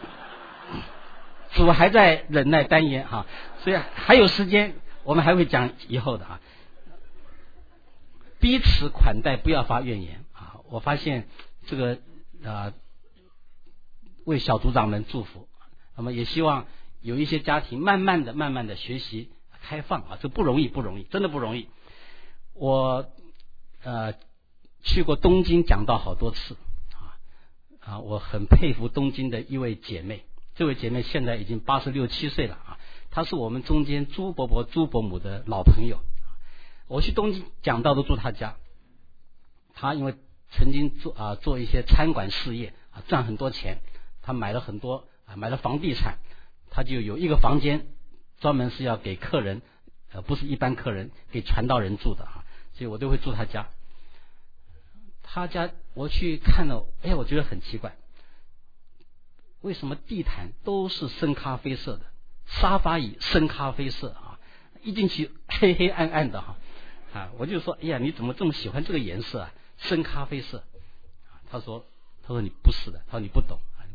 主还在忍耐单言哈、啊，所以还有时间，我们还会讲以后的啊，彼此款待，不要发怨言啊，我发现这个啊、呃，为小组长们祝福。那么也希望有一些家庭慢慢的、慢慢的学习开放啊，这不容易，不容易，真的不容易。我呃去过东京讲道好多次啊啊，我很佩服东京的一位姐妹，这位姐妹现在已经八十六七岁了啊，她是我们中间朱伯伯、朱伯母的老朋友。我去东京讲道都住她家，她因为曾经做啊做一些餐馆事业啊，赚很多钱，他买了很多啊买了房地产，他就有一个房间专门是要给客人，呃不是一般客人，给传道人住的啊，所以我都会住他家。他家我去看了，哎呀，我觉得很奇怪，为什么地毯都是深咖啡色的，沙发椅深咖啡色啊，一进去黑黑暗暗的哈啊，我就说，哎呀，你怎么这么喜欢这个颜色啊？深咖啡色，他说：“他说你不是的，他说你不懂，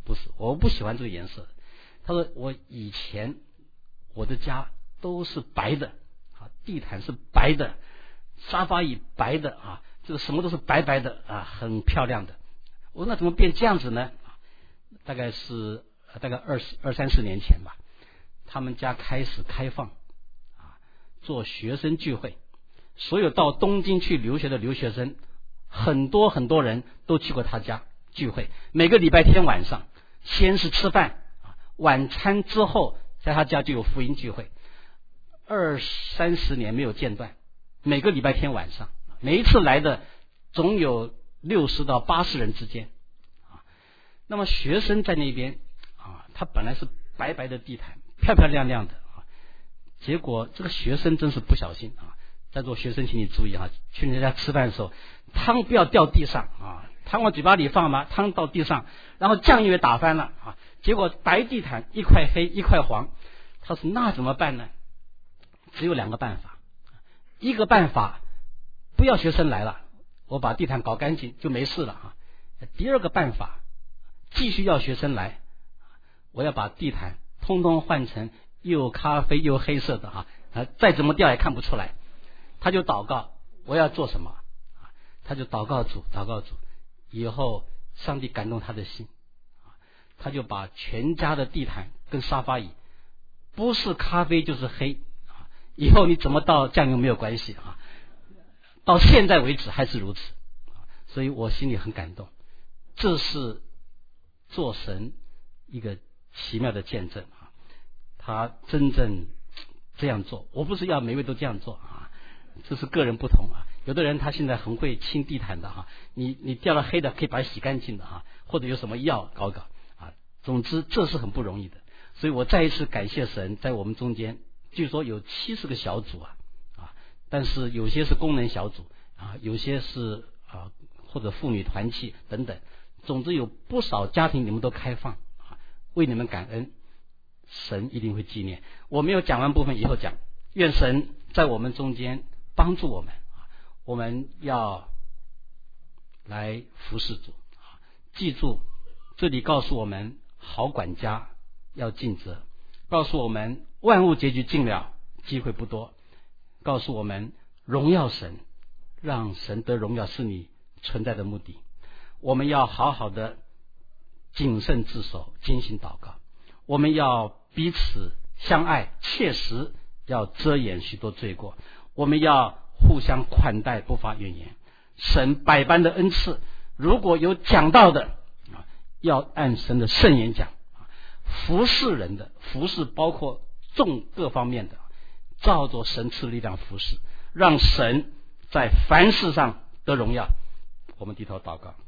不是，我不喜欢这个颜色。他说我以前我的家都是白的啊，地毯是白的，沙发椅白的啊，这个什么都是白白的啊，很漂亮的。我说那怎么变这样子呢？大概是大概二十二三十年前吧，他们家开始开放啊，做学生聚会，所有到东京去留学的留学生，很多很多人都去过他家聚会。每个礼拜天晚上，先是吃饭，晚餐之后在他家就有福音聚会，二三十年没有间断，每个礼拜天晚上，每一次来的总有六十到八十人之间啊。那么学生在那边啊，他本来是白白的地毯，漂漂亮亮的啊，结果这个学生真是不小心啊。在座学生请你注意啊，去人家吃饭的时候，汤不要掉地上啊，汤往嘴巴里放嘛，汤到地上，然后酱也打翻了啊，结果白地毯一块黑一块黄。他说那怎么办呢？只有两个办法，一个办法不要学生来了，我把地毯搞干净就没事了啊。第二个办法，继续要学生来，我要把地毯通通换成又咖啡又黑色的啊，再怎么掉也看不出来。他就祷告，我要做什么？他就祷告主，祷告主，以后上帝感动他的心，他就把全家的地毯跟沙发椅，不是咖啡就是黑，以后你怎么倒酱油没有关系啊。到现在为止还是如此，所以我心里很感动。这是做神一个奇妙的见证啊！他真正这样做，我不是要每位都这样做啊。这是个人不同啊，有的人他现在很会清地毯的哈、啊，你你掉了黑的可以把它洗干净的哈、啊，或者有什么药搞搞啊，总之这是很不容易的。所以我再一次感谢神，在我们中间，据说有七十个小组啊啊，但是有些是功能小组啊，有些是啊或者妇女团契等等，总之有不少家庭你们都开放啊，为你们感恩，神一定会纪念。我没有讲完部分以后讲，愿神在我们中间帮助我们，我们要来服侍主。记住，这里告诉我们，好管家要尽责，告诉我们万物结局尽了，机会不多，告诉我们荣耀神，让神得荣耀是你存在的目的。我们要好好的谨慎自守，精心祷告。我们要彼此相爱，切实要遮掩许多罪过。我们要互相款待，不发怨言。神百般的恩赐，如果有讲到的，要按神的圣言讲。服侍人的，服侍包括众各方面的，照着神赐力量服侍，让神在凡事上得荣耀。我们低头祷告。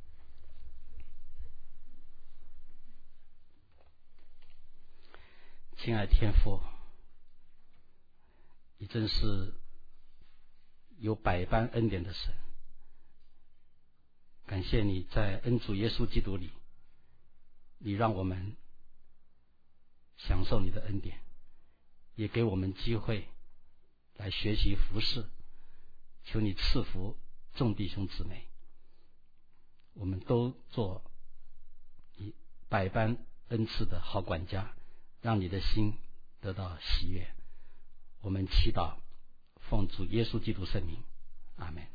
亲爱的天父，你真是有百般恩典的神，感谢你在恩主耶稣基督里，你让我们享受你的恩典，也给我们机会来学习服侍。求你赐福众弟兄姊妹，我们都做你百般恩赐的好管家，让你的心得到喜悦。我们祈祷奉主耶稣基督圣名，阿们。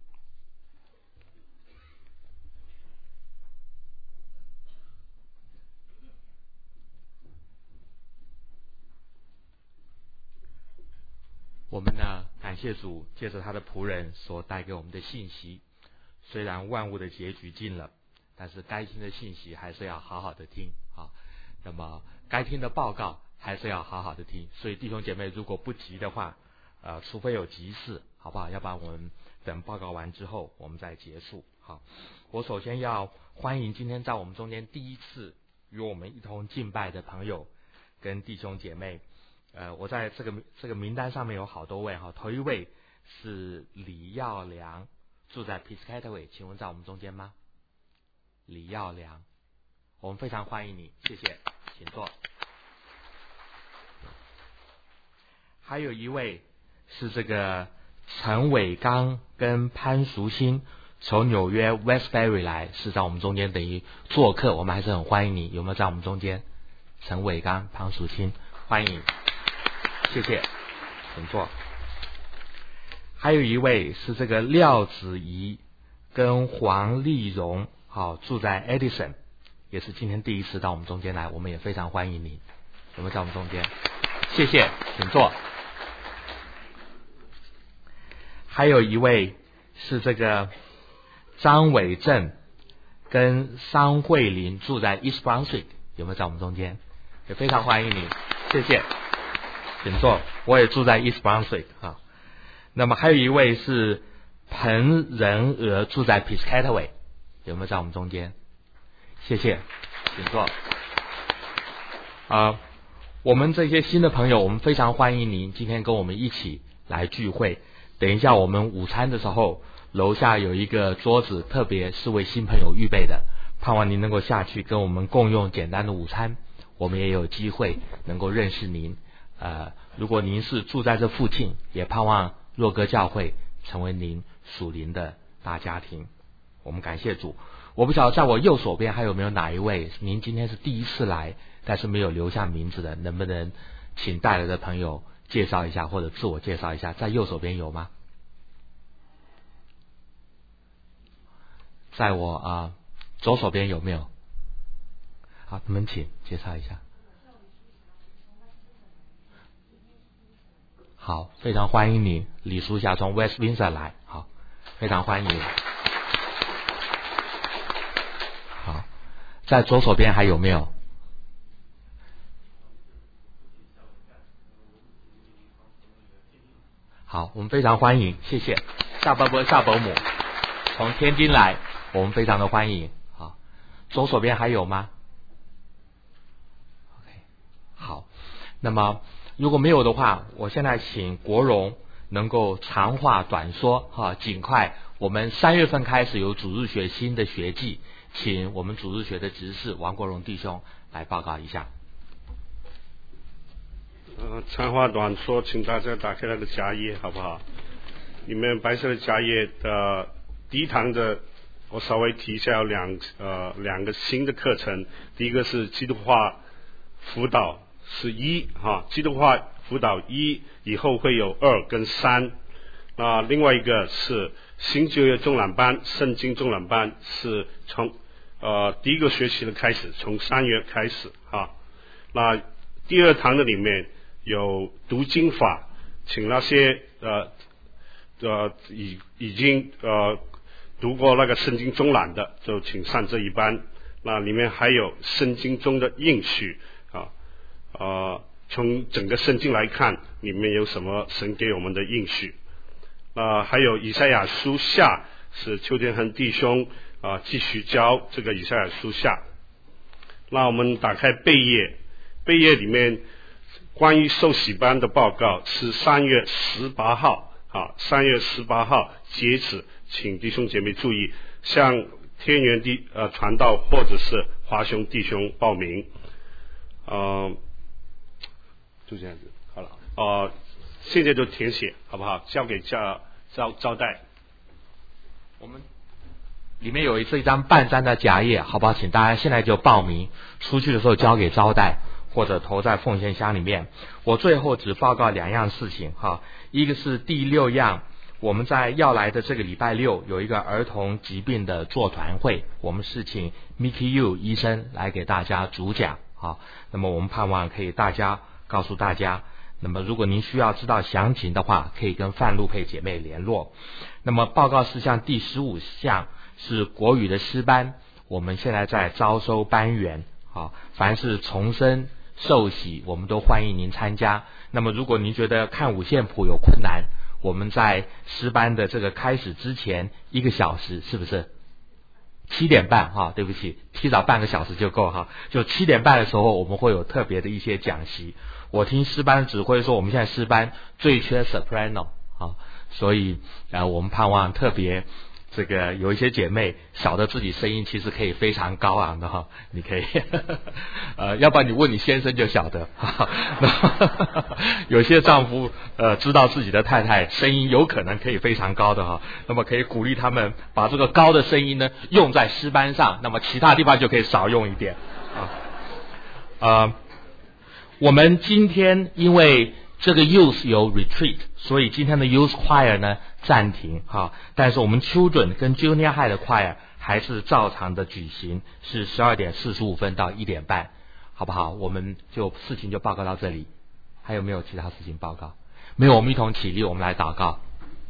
我们呢，感谢主借着他的仆人所带给我们的信息。虽然万物的结局尽了，但是该听的信息还是要好好的听啊。那么该听的报告还是要好好的听。所以弟兄姐妹，如果不急的话，呃，除非有急事，好不好？要不然我们等报告完之后，我们再结束。好，我首先要欢迎今天在我们中间第一次与我们一同敬拜的朋友跟弟兄姐妹。呃，我在这个这个名单上面有好多位哈，头一位是李耀良，住在 Piscataway， 请问在我们中间吗？李耀良，我们非常欢迎你，谢谢，请坐。还有一位是这个陈伟刚跟潘淑欣， 从纽约 Westbury 来，是在我们中间等于做客，我们还是很欢迎你。有没有在我们中间？陈伟刚、庞淑清，欢迎，谢谢，请坐。还有一位是这个廖子怡跟黄丽蓉，好，住在 Edison， 也是今天第一次到我们中间来，我们也非常欢迎你。有没有在我们中间？谢谢，请坐。还有一位是这个张伟正跟商慧玲，住在 East Brunswick， 有没有在我们中间？也非常欢迎你，谢谢，请坐。我也住在 East Brunswick 啊。那么还有一位是彭仁娥，住在 Piscataway， 有没有在我们中间？谢谢，请坐。啊，我们这些新的朋友，我们非常欢迎您今天跟我们一起来聚会。等一下我们午餐的时候，楼下有一个桌子，特别是为新朋友预备的，盼望您能够下去跟我们共用简单的午餐。我们也有机会能够认识您。呃，如果您是住在这附近，也盼望若歌教会成为您属灵的大家庭。我们感谢主。我不晓得在我右手边还有没有哪一位，您今天是第一次来，但是没有留下名字的，能不能请带来的朋友介绍一下，或者自我介绍一下？在右手边有吗？在我啊、呃、左手边有没有？好，你们请介绍一下。好，非常欢迎你，李淑霞从 West Windsor 来，好，非常欢迎。好，在左手边还有没有？好，我们非常欢迎，谢谢。夏伯伯、夏伯母从天津来，我们非常的欢迎。好，左手边还有吗？ OK， 好，那么如果没有的话，我现在请国荣能够长话短说，哈，尽快。我们三月份开始有主日学新的学季，请我们主日学的执事王国荣弟兄来报告一下。 呃，长话短说，请大家打开那个夹页，好不好？里面白色的夹页的第一堂的，我稍微提一下，有两呃两个新的课程。第一个是基督化辅导，是一哈，基督化辅导一，以后会有二跟三。那另外一个是新就业中览班，圣经中览班是从呃第一个学期的开始，从三月开始哈。那第二堂的里面有读经法，请那些呃呃已已经呃读过那个圣经中览的，就请上这一班。那里面还有圣经中的应许啊，呃，从整个圣经来看，里面有什么神给我们的应许。啊，还有以赛亚书下是邱天恒弟兄啊继续教这个以赛亚书下。那我们打开背页，背页里面关于受洗班的报告是三月十八号啊，三月十八号截止，请弟兄姐妹注意，向天元弟呃传道或者是华兄弟兄报名。呃，就这样子好了啊。呃现在就填写好不好？交给招招招待。 我们里面有一这一张半张的夹页，好不好？请大家现在就报名，出去的时候交给招待，或者投在奉献箱里面。我最后只报告两样事情哈，一个是第六样，我们在要来的这个礼拜六有一个儿童疾病的座谈会，我们是请 Mickey Yu 医生来给大家主讲啊。那么我们盼望可以大家告诉大家。那么如果您需要知道详情的话，可以跟范路佩姐妹联络。那么报告事项第十五项是国语的诗班，我们现在在招收班员啊，凡是重生受洗我们都欢迎您参加。那么如果您觉得看五线谱有困难，我们在诗班的这个开始之前一个小时，是不是七点半哈？对不起，提早半个小时就够哈。就七点半的时候，我们会有特别的一些讲习。我听诗班指挥说，我们现在诗班最缺 soprano 啊，所以呃，我们盼望特别这个有一些姐妹晓得自己声音其实可以非常高昂的哈，你可以呃，要不然你问你先生就晓得。有些丈夫呃知道自己的太太声音有可能可以非常高的哈，那么可以鼓励他们把这个高的声音呢用在诗班上，那么其他地方就可以少用一点啊。呃，我们今天因为这个 youth 有 retreat， 所以今天的 youth choir 呢暂停哈，但是我们 children 跟 junior high 的 choir 还是照常的举行，是十二点四十五分到一点半，好不好？我们就事情就报告到这里，还有没有其他事情报告？没有，我们一同起立，我们来祷告。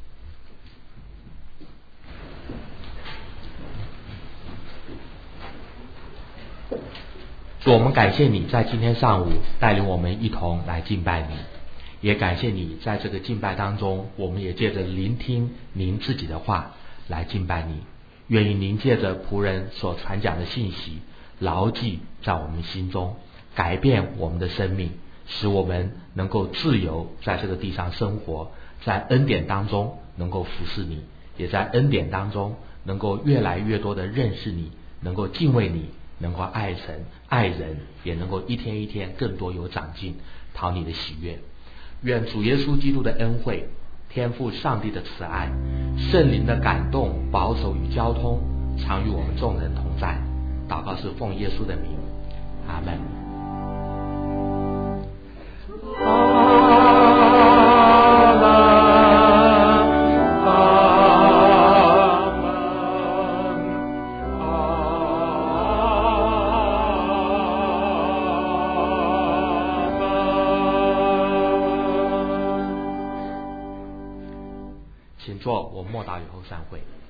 主，我们感谢你在今天上午带领我们一同来敬拜你，也感谢你在这个敬拜当中，我们也借着聆听您自己的话来敬拜你。愿意您借着仆人所传讲的信息牢记在我们心中，改变我们的生命，使我们能够自由在这个地上生活，在恩典当中能够服侍你，也在恩典当中能够越来越多的认识你，能够敬畏你，能够爱神爱人，也能够一天一天更多有长进，讨你的喜悦。愿主耶稣基督的恩惠，天父上帝的慈爱，圣灵的感动保守与交通，常与我们众人同在。祷告是奉耶稣的名，阿们。请坐，我默祷以后散会。